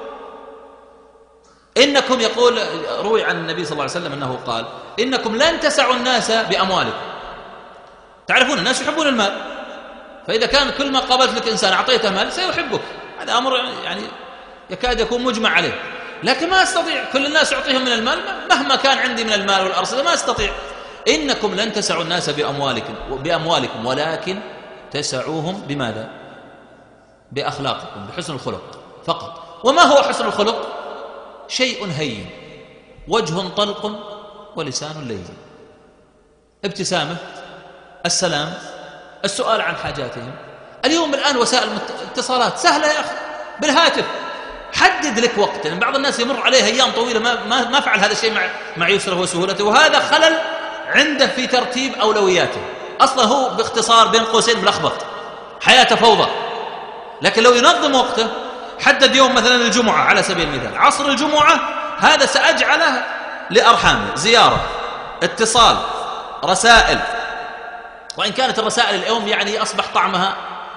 إنكم، يقول روي عن النبي صلى الله عليه وسلم أنه قال: إنكم لن تسعوا الناس بأموالكم. تعرفون الناس يحبون المال، فإذا كان كل ما قابلت لك إنسان أعطيته مال سيحبك، هذا أمر يعني يكاد يكون مجمع عليه. لكن ما أستطيع كل الناس أعطيهم من المال مهما كان عندي من المال والأرصدة، ما أستطيع. إنكم لن تسعوا الناس بأموالكم ولكن تسعوهم بماذا؟ بأخلاقكم، بحسن الخلق فقط. وما هو حسن الخلق؟ شيء هين، وجه طلق ولسان لين، ابتسامة، السلام، السؤال عن حاجاتهم. اليوم الآن وسائل الاتصالات سهلة يا أخي، بالهاتف حدد لك وقت. يعني بعض الناس يمر عليه أيام طويلة ما فعل هذا الشيء مع يسره وسهولته، وهذا خلل عنده في ترتيب أولوياته. أصلا هو باختصار بين قوسين ملخبط، حياته فوضى. لكن لو ينظم وقته، حدد يوم مثلا الجمعة على سبيل المثال، عصر الجمعة هذا سأجعله لأرحامه، زيارة، اتصال، رسائل. وإن كانت الرسائل اليوم يعني أصبح طعمها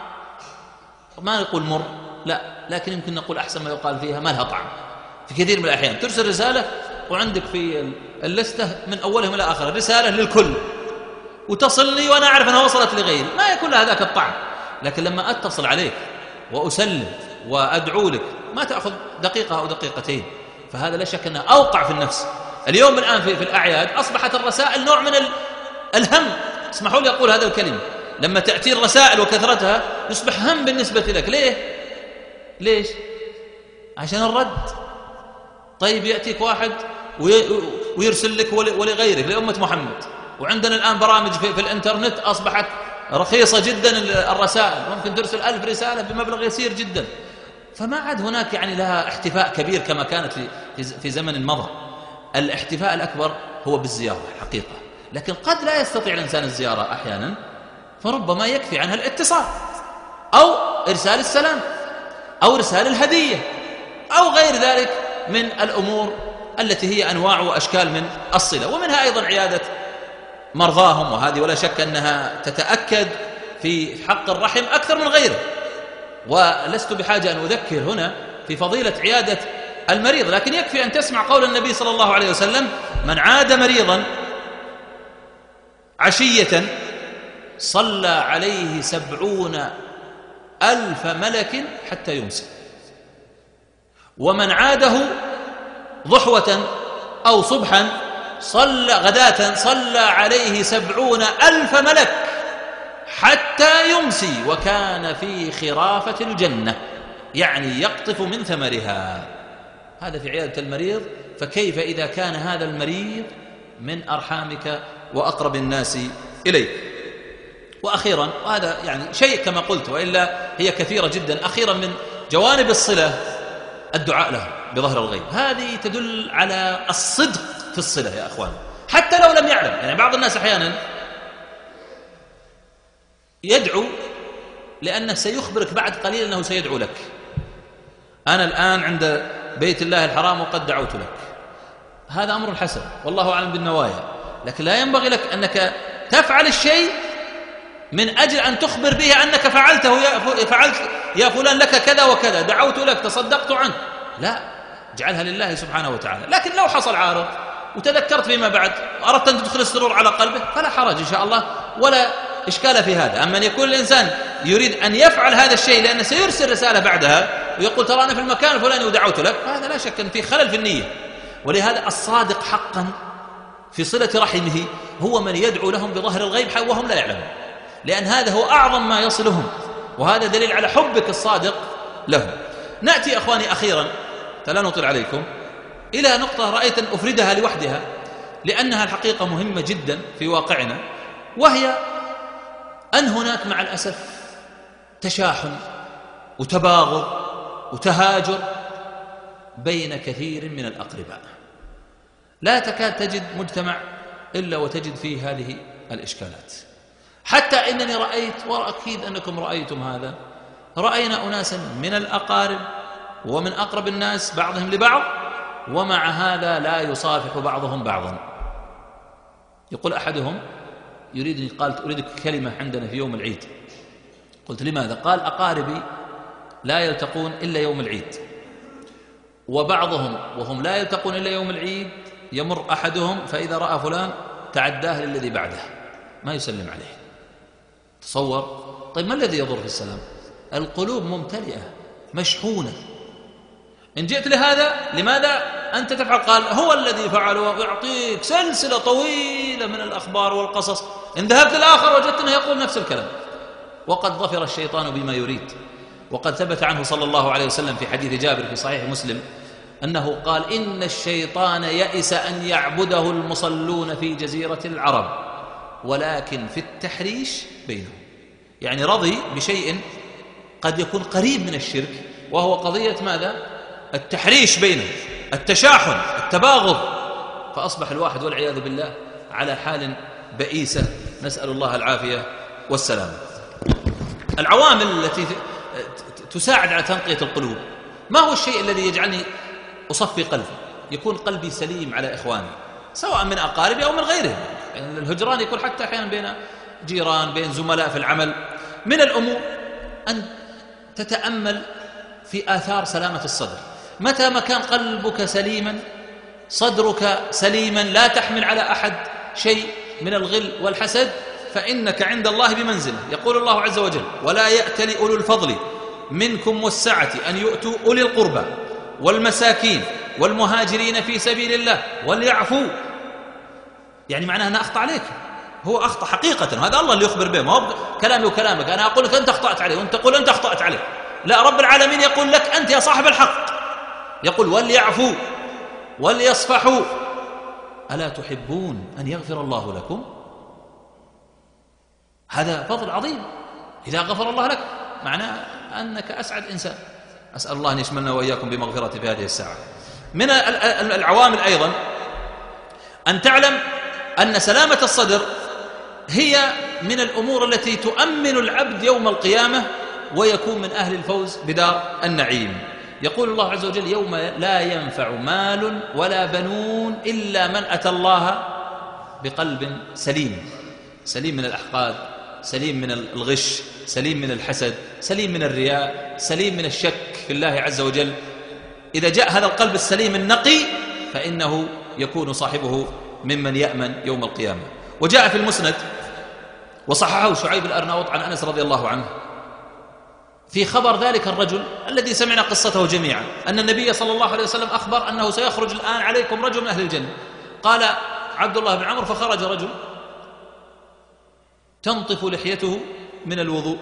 ما نقول مر، لا، لكن يمكن نقول أحسن ما يقال فيها ما لها طعم. في كثير من الأحيان ترسل رسالة وعندك في اللستة من أولهم إلى آخره رسالة للكل، وتصلني وأنا أعرف أنها وصلت لغيري، ما يكون لها ذاك الطعم. لكن لما أتصل عليك وأسلم وأدعو لك ما تأخذ دقيقة أو دقيقتين، فهذا لا شك أنه أوقع في النفس. اليوم الآن في الأعياد أصبحت الرسائل نوع من الهم، اسمحوا لي أقول هذا الكلمة، لما تأتي الرسائل وكثرتها يصبح هم بالنسبة لك. ليش؟ عشان الرد. طيب يأتيك واحد ويرسل لك ولغيرك لأمة محمد، وعندنا الآن برامج في الإنترنت أصبحت رخيصة جدا الرسائل، ممكن ترسل 1000 رسالة بمبلغ يسير جدا، فما عاد هناك يعني لها احتفاء كبير كما كانت في زمن مضى. الاحتفاء الأكبر هو بالزيارة حقيقة، لكن قد لا يستطيع الإنسان الزيارة أحيانا، فربما يكفي عنها الاتصال أو إرسال السلام أو إرسال الهدية أو غير ذلك من الأمور التي هي أنواع وأشكال من الصلة. ومنها أيضا عيادة مرضاهم، وهذه ولا شك أنها تتأكد في حق الرحم أكثر من غيره. ولست بحاجة أن أذكر هنا في فضيلة عيادة المريض، لكن يكفي أن تسمع قول النبي صلى الله عليه وسلم: من عاد مريضا عشية صلى عليه 70,000 ملك حتى يمسي، ومن عاده ضحوة أو صبحا غداة صلى عليه 70,000 ملك حتى يمسي وكان في خرافة الجنة، يعني يقطف من ثمرها. هذا في عيادة المريض، فكيف إذا كان هذا المريض من أرحامك وأقرب الناس إليك؟ وأخيرا، وهذا يعني شيء كما قلت وإلا هي كثيرة جدا، أخيرا من جوانب الصلة الدعاء له بظهر الغيب. هذه تدل على الصدق في الصلة يا أخوان، حتى لو لم يعلم. يعني بعض الناس أحيانا يدعو لأنه سيخبرك بعد قليل أنه سيدعو لك. أنا الآن عند بيت الله الحرام وقد دعوت لك، هذا أمر حسن والله أعلم بالنوايا، لكن لا ينبغي لك أنك تفعل الشيء من أجل أن تخبر به أنك فعلته، فعلت يا فلان لك كذا وكذا، دعوت لك، تصدقت عنك. لا، اجعلها لله سبحانه وتعالى. لكن لو حصل عارض وتذكرت فيما بعد وأردت أن تدخل السرور على قلبه فلا حرج إن شاء الله ولا إشكال في هذا. أما أن يكون الإنسان يريد أن يفعل هذا الشيء لأنه سيرسل رسالة بعدها ويقول ترى أنا في المكان الفلاني ودعوت لك، هذا لا شك أن فيه خلل في النية. ولهذا الصادق حقا في صلة رحمه هو من يدعو لهم بظهر الغيب وهم لا يعلمون، لأن هذا هو أعظم ما يصلهم، وهذا دليل على حبك الصادق لهم. نأتي أخواني أخيرا، فلا نطل عليكم، إلى نقطة رأيت أن أفردها لوحدها لأنها الحقيقة مهمة جدا في واقعنا، وهي أن هناك مع الأسف تشاحن وتباغض وتهاجر بين كثير من الأقرباء. لا تكاد تجد مجتمع إلا وتجد فيه هذه الإشكالات، حتى إنني رأيت، وأكيد أنكم رأيتم هذا، رأينا أناسا من الأقارب ومن أقرب الناس بعضهم لبعض، ومع هذا لا يصافح بعضهم بعضا. يقول أحدهم يريدني، قال أريدك كلمة عندنا في يوم العيد. قلت لماذا؟ قال أقاربي لا يلتقون إلا يوم العيد، وبعضهم وهم لا يلتقون إلا يوم العيد يمر أحدهم فإذا رأى فلان تعداه للذي بعده ما يسلم عليه. تصور. طيب ما الذي يضر في السلام؟ القلوب ممتلئة مشحونة. إن جئت لهذا لماذا أنت تفعل؟ قال هو الذي فعل، ويعطيك سلسلة طويلة من الأخبار والقصص. إن ذهبت للآخر وجدت أنه يقول نفس الكلام، وقد ظفر الشيطان بما يريد. وقد ثبت عنه صلى الله عليه وسلم في حديث جابر في صحيح مسلم أنه قال إن الشيطان يئس أن يعبده المصلون في جزيرة العرب، ولكن في التحريش بينهم. يعني رضي بشيء قد يكون قريب من الشرك، وهو قضية ماذا؟ التحريش بينهم، التشاحن، التباغض. فأصبح الواحد والعياذ بالله على حال بئيسة، نسأل الله العافية والسلام. العوامل التي تساعد على تنقية القلوب، ما هو الشيء الذي يجعلني أصفي قلبي؟ يكون قلبي سليم على إخواني سواء من أقاربي أو من غيرهم. يعني الهجران يكون حتى أحيانا بين جيران، بين زملاء في العمل. من الأمور أن تتأمل في آثار سلامة الصدر. متى ما كان قلبك سليما، صدرك سليما، لا تحمل على أحد شيء من الغل والحسد، فإنك عند الله بمنزله. يقول الله عز وجل ولا يأتل أولو الفضل منكم والسعة أن يؤتوا أولي القربى والمساكين والمهاجرين في سبيل الله وليعفوا. يعني معناه أنا أخطأ عليك، هو أخطأ حقيقة، هذا الله اللي يخبر به، ما هو كلامي وكلامك. أنا أقول لك أنت أخطأت عليه وأنت تقول أنت أخطأت عليه. لا، رب العالمين يقول لك أنت يا صاحب الحق، يقول وليعفوا وليصفحوا ألا تحبون أن يغفر الله لكم؟ هذا فضل عظيم. إذا غفر الله لك معناه أنك أسعد إنسان. أسأل الله أن يشملنا وإياكم بمغفرته في هذه الساعة. من العوامل أيضا أن تعلم أن سلامة الصدر هي من الأمور التي تؤمن العبد يوم القيامة ويكون من أهل الفوز بدار النعيم. يقول الله عز وجل يوم لا ينفع مال ولا بنون إلا من أتى الله بقلب سليم، سليم من الأحقاد، سليم من الغش، سليم من الحسد، سليم من الرياء، سليم من الشك في الله عز وجل. إذا جاء هذا القلب السليم النقي فإنه يكون صاحبه ممن يأمن يوم القيامة. وجاء في المسند وصححه شعيب الأرناؤوط عن أنس رضي الله عنه في خبر ذلك الرجل الذي سمعنا قصته جميعا، أن النبي صلى الله عليه وسلم أخبر أنه سيخرج الآن عليكم رجل من أهل الجنة. قال عبد الله بن عمرو فخرج رجل تنطف لحيته من الوضوء،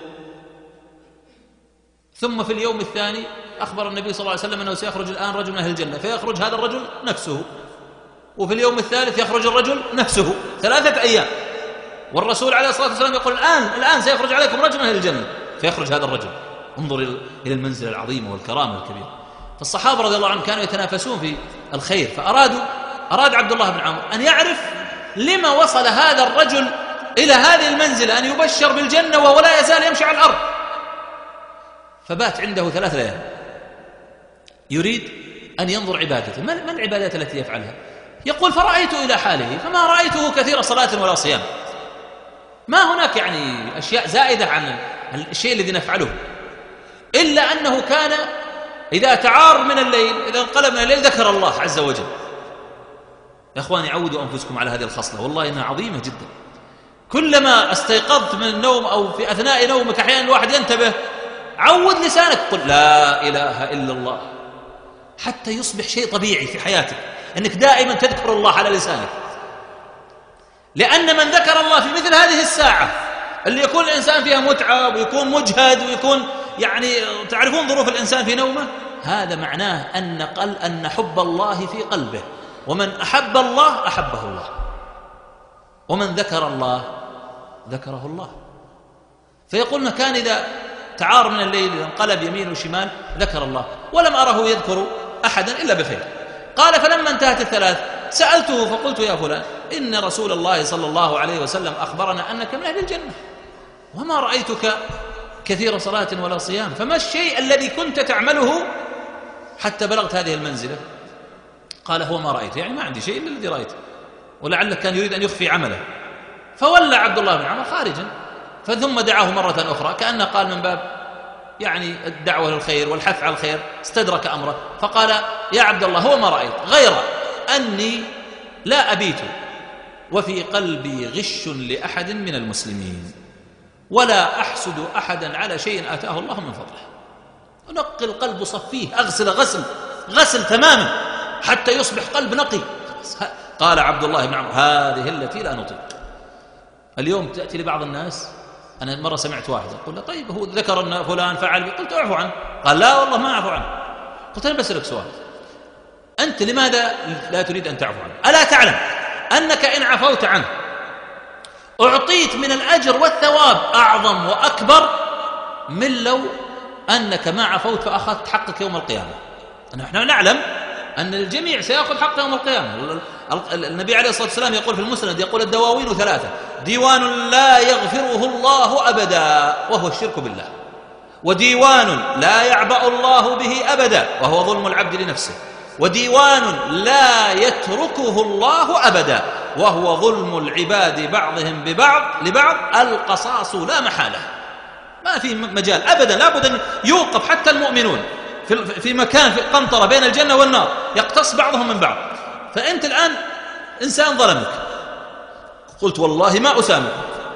ثم في اليوم الثاني أخبر النبي صلى الله عليه وسلم أنه سيخرج الآن رجل من أهل الجنة، فيخرج هذا الرجل نفسه، وفي اليوم الثالث يخرج الرجل نفسه، 3 أيام. والرسول عليه الصلاة والسلام يقول الآن سيخرج عليكم رجل من أهل الجنة، فيخرج هذا الرجل. انظر إلى المنزل العظيم والكرامة الكبيرة. فالصحابة رضي الله عنهم كانوا يتنافسون في الخير، أراد عبد الله بن عمرو أن يعرف لما وصل هذا الرجل إلى هذه المنزلة، أن يبشر بالجنة وهو لا يزال يمشي على الأرض. فبات عنده 3 ليال يريد أن ينظر عبادته، ما العبادات التي يفعلها؟ يقول فرأيت إلى حاله فما رأيته كثير صلاة ولا صيام، ما هناك يعني أشياء زائدة عن الشيء الذي نفعله، إلا أنه كان إذا تعار من الليل، إذا انقلب من الليل ذكر الله عز وجل. يا أخواني عودوا أنفسكم على هذه الخصلة، والله إنها عظيمة جدا. كلما استيقظت من النوم أو في أثناء نومك أحيانا الواحد ينتبه عود لسانك، قل لا إله إلا الله، حتى يصبح شيء طبيعي في حياتك أنك دائما تذكر الله على لسانك. لأن من ذكر الله في مثل هذه الساعة اللي يكون الإنسان فيها متعب ويكون مجهد ويكون يعني تعرفون ظروف الإنسان في نومه، هذا معناه أن حب الله في قلبه، ومن أحب الله أحبه الله، ومن ذكر الله ذكره الله. فيقولنا كان إذا تعار من الليل انقلب يمين وشمال ذكر الله، ولم أره يذكر أحدا إلا بخير. قال فلما انتهت الثلاث سألته فقلت يا فلان إن رسول الله صلى الله عليه وسلم أخبرنا أنك من أهل الجنة، وما رأيتك كثير صلاة ولا صيام، فما الشيء الذي كنت تعمله حتى بلغت هذه المنزلة؟ قال هو ما رأيت، يعني ما عندي شيء إلا الذي رأيته، ولعله كان يريد أن يخفي عمله. فولى عبد الله بن عمر خارجا، فثم دعاه مرة أخرى كأنه قال من باب يعني الدعوة للخير والحث على الخير، استدرك أمره فقال يا عبد الله هو ما رأيت غير أني لا أبيت وفي قلبي غش لأحد من المسلمين، ولا أحسد أحدا على شيء آتاه الله من فضله. أنقي القلب صفيه، أغسل غسل تماما حتى يصبح قلب نقي. قال عبد الله بن عمر هذه التي لا نطيق. اليوم تأتي لبعض الناس، أنا مرة سمعت واحد يقول له طيب هو ذكر أن فلان فعل، قلت أعفو عنه، قال لا والله ما أعفو عنه. قلت أنا بسألك سؤال، أنت لماذا لا تريد أن تعفو عنه؟ ألا تعلم أنك إن عفوت عنه أعطيت من الأجر والثواب أعظم وأكبر من لو أنك ما عفوت فأخذت حقك يوم القيامة؟ نحن نعلم أن الجميع سيأخذ حق يوم القيامة. النبي عليه الصلاة والسلام يقول في المسند، يقول الدواوين ثلاثة: ديوان لا يغفره الله أبدا وهو الشرك بالله، وديوان لا يعبأ الله به أبدا وهو ظلم العبد لنفسه، وديوان لا يتركه الله أبدا وهو ظلم العباد بعضهم لبعض القصاص لا محالة. ما في مجال أبدا، لابد أن يوقف حتى المؤمنون في مكان، في قنطرة بين الجنة والنار، يقتص بعضهم من بعض. فأنت الآن إنسان ظلمك، قلت والله ما أسامحك،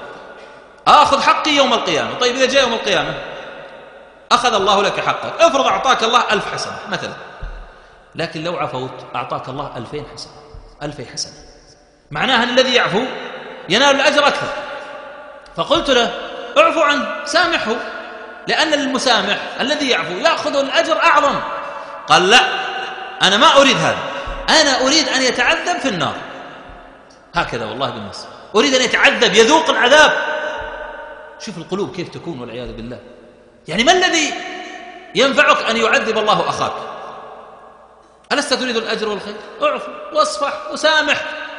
آخذ حقي يوم القيامة. طيب إذا جاء يوم القيامة أخذ الله لك حقك، افرض أعطاك الله 1000 حسنة مثلا، لكن لو عفوت أعطاك الله 2000 حسنة، 2000 حسنة، معناها أن الذي يعفو ينال الأجر أكثر. فقلت له اعفو عنه، سامحه، لأن المسامح الذي يعفو يأخذ الأجر أعظم. قال لا، أنا ما أريد هذا، أنا أريد أن يتعذب في النار. هكذا والله بالنص، أريد أن يتعذب، يذوق العذاب. شوف القلوب كيف تكون والعياذ بالله. يعني ما الذي ينفعك أن يعذب الله أخاك؟ ألست تريد الأجر والخير؟ اعفو واصفح وسامح،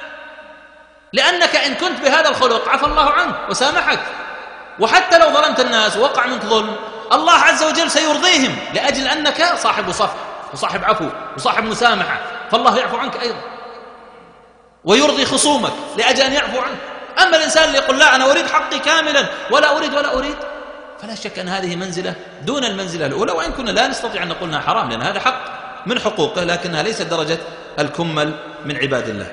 لأنك إن كنت بهذا الخلق عفى الله عنك وسامحك. وحتى لو ظلمت الناس ووقع منك ظلم، الله عز وجل سيرضيهم لأجل أنك صاحب صفح وصاحب عفو وصاحب مسامحة، فالله يعفو عنك أيضا ويرضي خصومك لأجل أن يعفو عنك. أما الإنسان اللي يقول لا أنا أريد حقي كاملا ولا أريد، فلا شك أن هذه منزلة دون المنزلة الأولى، وإن كنا لا نستطيع أن نقولنا حرام، لأن هذا حق من حقوقه، لكنها ليست درجة الكمل من عباد الله.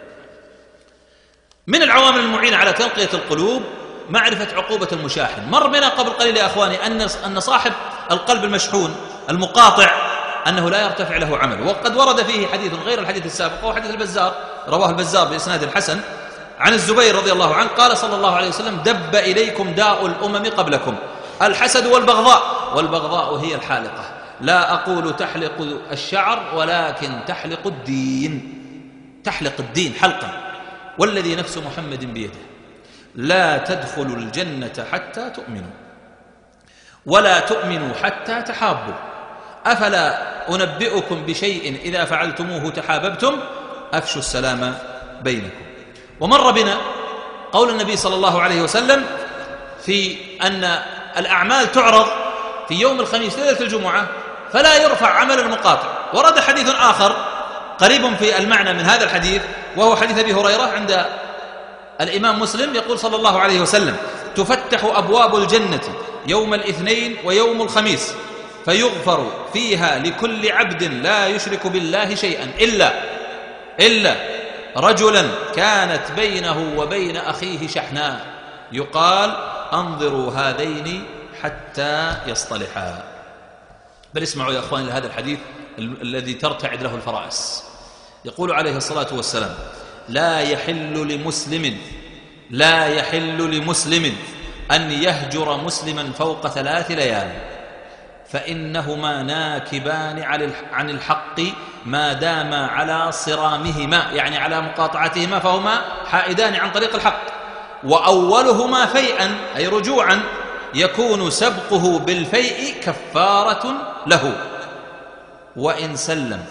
من العوامل المعينة على تنقية القلوب معرفة عقوبة المشاحن. مر بنا قبل قليل يا أخواني أن صاحب القلب المشحون المقاطع أنه لا يرتفع له عمل، وقد ورد فيه حديث غير الحديث السابق، وهو حديث البزار، رواه البزار بإسناد حسن عن الزبير رضي الله عنه قال صلى الله عليه وسلم: دب إليكم داء الأمم قبلكم الحسد والبغضاء هي الحالقة، لا أقول تحلق الشعر ولكن تحلق الدين حلقا، والذي نفس محمد بيده لا تدخلوا الجنة حتى تؤمنوا ولا تؤمنوا حتى تحابوا، أفلا أنبئكم بشيء إذا فعلتموه تحاببتم، أفشوا السلام بينكم. ومر بنا قول النبي صلى الله عليه وسلم في أن الأعمال تعرض في يوم الخميس ليلة الجمعة فلا يرفع عمل المقاطع. ورد حديث آخر قريب في المعنى من هذا الحديث، وهو حديث أبي هريرة عند الإمام مسلم، يقول صلى الله عليه وسلم: تفتح أبواب الجنة يوم الاثنين ويوم الخميس فيغفر فيها لكل عبد لا يشرك بالله شيئا إلا رجلا كانت بينه وبين أخيه شحناء يقال: أنظروا هذين حتى يصطلحا. بل اسمعوا يا أخواني لهذا الحديث الذي ترتعد له الفرائس. يقول عليه الصلاة والسلام: لا يحل لمسلم أن يهجر مسلما فوق 3 ليال، فإنهما ناكبان عن الحق ما داما على صرامهما، يعني على مقاطعتهما، فهما حائدان عن طريق الحق. وأولهما فيئا أي رجوعا، يكون سبقه بالفيء كفارة له. وإن سلم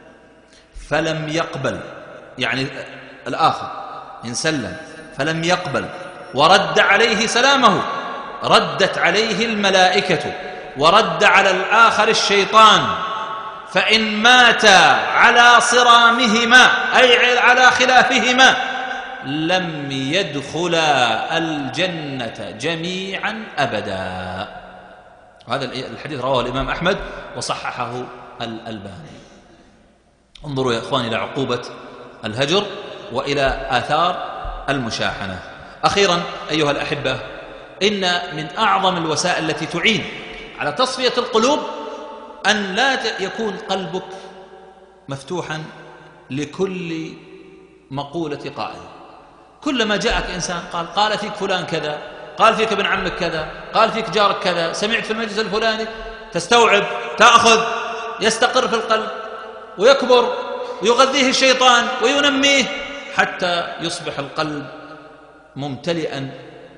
فلم يقبل، يعني الآخر إن سلم فلم يقبل ورد عليه سلامه، ردت عليه الملائكة ورد على الآخر الشيطان، فإن ماتا على صرامهما أي على خلافهما لم يدخلا الجنة جميعا أبدا. هذا الحديث رواه الإمام أحمد وصححه الألباني. انظروا يا إخواني إلى عقوبة الهجر وإلى آثار المشاحنة. أخيرا أيها الأحبة، إن من أعظم الوسائل التي تعين على تصفية القلوب أن لا يكون قلبك مفتوحا لكل مقولة قائل. كلما جاءك إنسان قال فيك فلان كذا، قال فيك ابن عمك كذا، قال فيك جارك كذا، سمعت في المجلس الفلاني، تستوعب، تأخذ، يستقر في القلب ويكبر ويغذيه الشيطان وينميه حتى يصبح القلب ممتلئا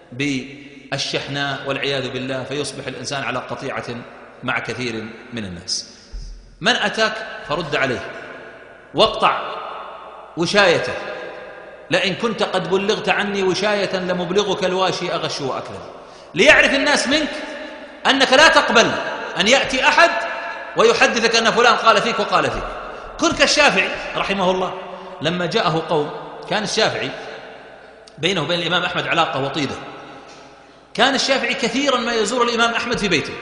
بالشحناء والعياذ بالله، فيصبح الإنسان على قطيعة مع كثير من الناس. من أتاك فرد عليه واقطع وشايته، لئن كنت قد بلغت عني وشاية لمبلغك الواشي أغش وأكذب، ليعرف الناس منك أنك لا تقبل أن يأتي أحد ويحدثك أن فلان قال فيك وقال فيك. كن كالشافعي رحمه الله لما جاءه قوم، كان الشافعي بينه وبين الإمام أحمد علاقة وطيدة، كان الشافعي كثيرا ما يزور الإمام أحمد في بيته،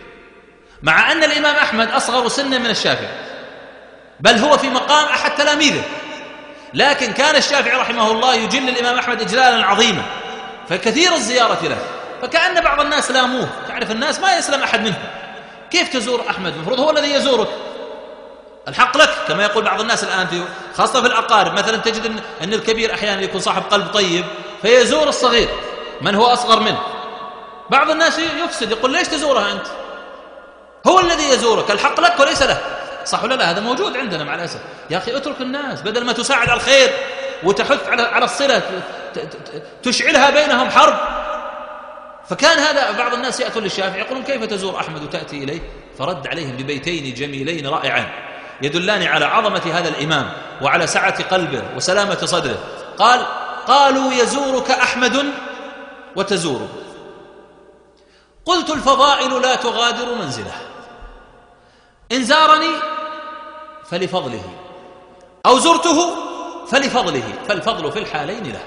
مع أن الإمام أحمد أصغر سنا من الشافعي، بل هو في مقام أحد تلاميذه، لكن كان الشافعي رحمه الله يجل الإمام أحمد إجلالا عظيما، فكثير الزيارة له، فكأن بعض الناس لاموه. تعرف الناس ما يسلم أحد منهم، كيف تزور أحمد؟ المفروض هو الذي يزورك، الحق لك. كما يقول بعض الناس الآن خاصة في الأقارب، مثلا تجد أن الكبير أحيانا يكون صاحب قلب طيب فيزور الصغير من هو أصغر منه. بعض الناس يفسد، يقول ليش تزورها أنت؟ هو الذي يزورك، الحق لك وليس له. صح ولا لا؟ هذا موجود عندنا مع الأسف. يا أخي اترك الناس، بدل ما تساعد على الخير وتحث على الصلة تشعلها بينهم حرب. فكان هذا بعض الناس يأتون للشافعي يقولون كيف تزور أحمد وتأتي إليه؟ فرد عليهم ببيتين جميلين رائعان يدلان على عظمة هذا الإمام وعلى سعة قلبه وسلامة صدره. قالوا يزورك أحمد وتزوره. قلت الفضائل لا تغادر منزله، إن زارني فلفضله أو زرته فلفضله، فالفضل في الحالين له،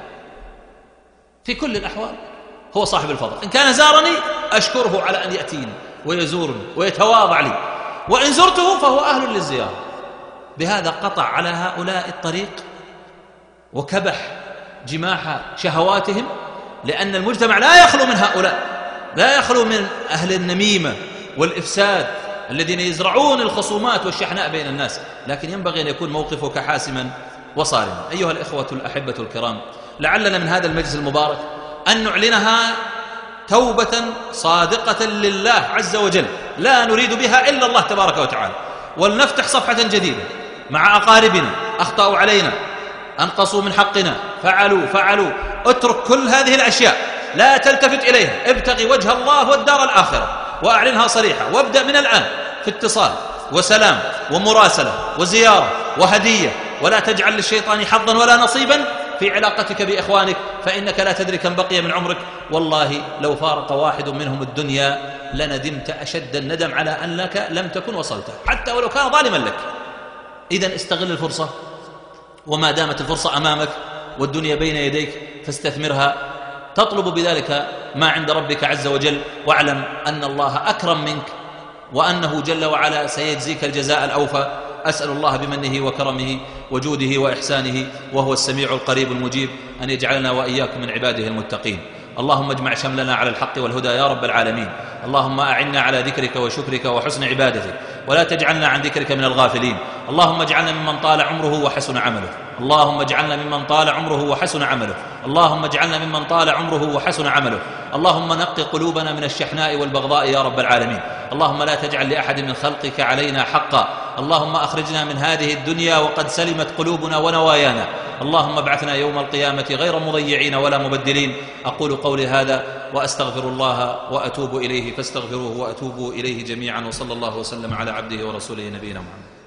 في كل الأحوال هو صاحب الفضل. إن كان زارني أشكره على أن يأتيني ويزورني ويتواضع لي، وإن زرته فهو أهل للزيارة. بهذا قطع على هؤلاء الطريق وكبح جماح شهواتهم، لأن المجتمع لا يخلو من هؤلاء، لا يخلو من أهل النميمة والإفساد الذين يزرعون الخصومات والشحناء بين الناس. لكن ينبغي أن يكون موقفك حاسما وصارما. أيها الإخوة الأحبة الكرام، لعلنا من هذا المجلس المبارك أن نعلنها توبة صادقة لله عز وجل، لا نريد بها إلا الله تبارك وتعالى، ولنفتح صفحة جديدة مع أقاربنا أخطأوا علينا، أنقصوا من حقنا، فعلوا. اترك كل هذه الأشياء، لا تلتفت إليها، ابتغي وجه الله والدار الآخرة وأعلنها صريحة، وابدأ من الآن في اتصال وسلام ومراسلة وزيارة وهدية، ولا تجعل للشيطان حظا ولا نصيبا في علاقتك بإخوانك، فإنك لا تدري كم بقي من عمرك. والله لو فارق واحد منهم الدنيا لندمت أشد الندم على أنك لم تكن وصلته، حتى ولو كان ظالما لك. إذن استغل الفرصة، وما دامت الفرصة أمامك والدنيا بين يديك فاستثمرها، تطلب بذلك ما عند ربك عز وجل، واعلم أن الله أكرم منك وأنه جل وعلا سيجزيك الجزاء الأوفى. أسأل الله بمنه وكرمه وجوده وإحسانه وهو السميع القريب المجيب أن يجعلنا وإياكم من عباده المتقين. اللهم اجمع شملنا على الحق والهدى يا رب العالمين. اللهم أعنا على ذكرك وشكرك وحسن عبادتك، ولا تجعلنا عن ذكرك من الغافلين. اللهم اجعلنا ممن طال عمره وحسن عمله، اللهم اجعلنا ممن طال عمره وحسن عمله، اللهم اجعلنا ممن طال عمره وحسن عمله. اللهم نق قلوبنا من الشحناء والبغضاء يا رب العالمين. اللهم لا تجعل لأحد من خلقك علينا حقا. اللهم أخرجنا من هذه الدنيا وقد سلمت قلوبنا ونوايانا. اللهم ابعثنا يوم القيامة غير مضيعين ولا مبدلين. أقول قولي هذا وأستغفر الله وأتوب إليه، فاستغفروه وأتوبوا إليه جميعا. وصلى الله وسلم على عبده ورسوله نبينا محمد.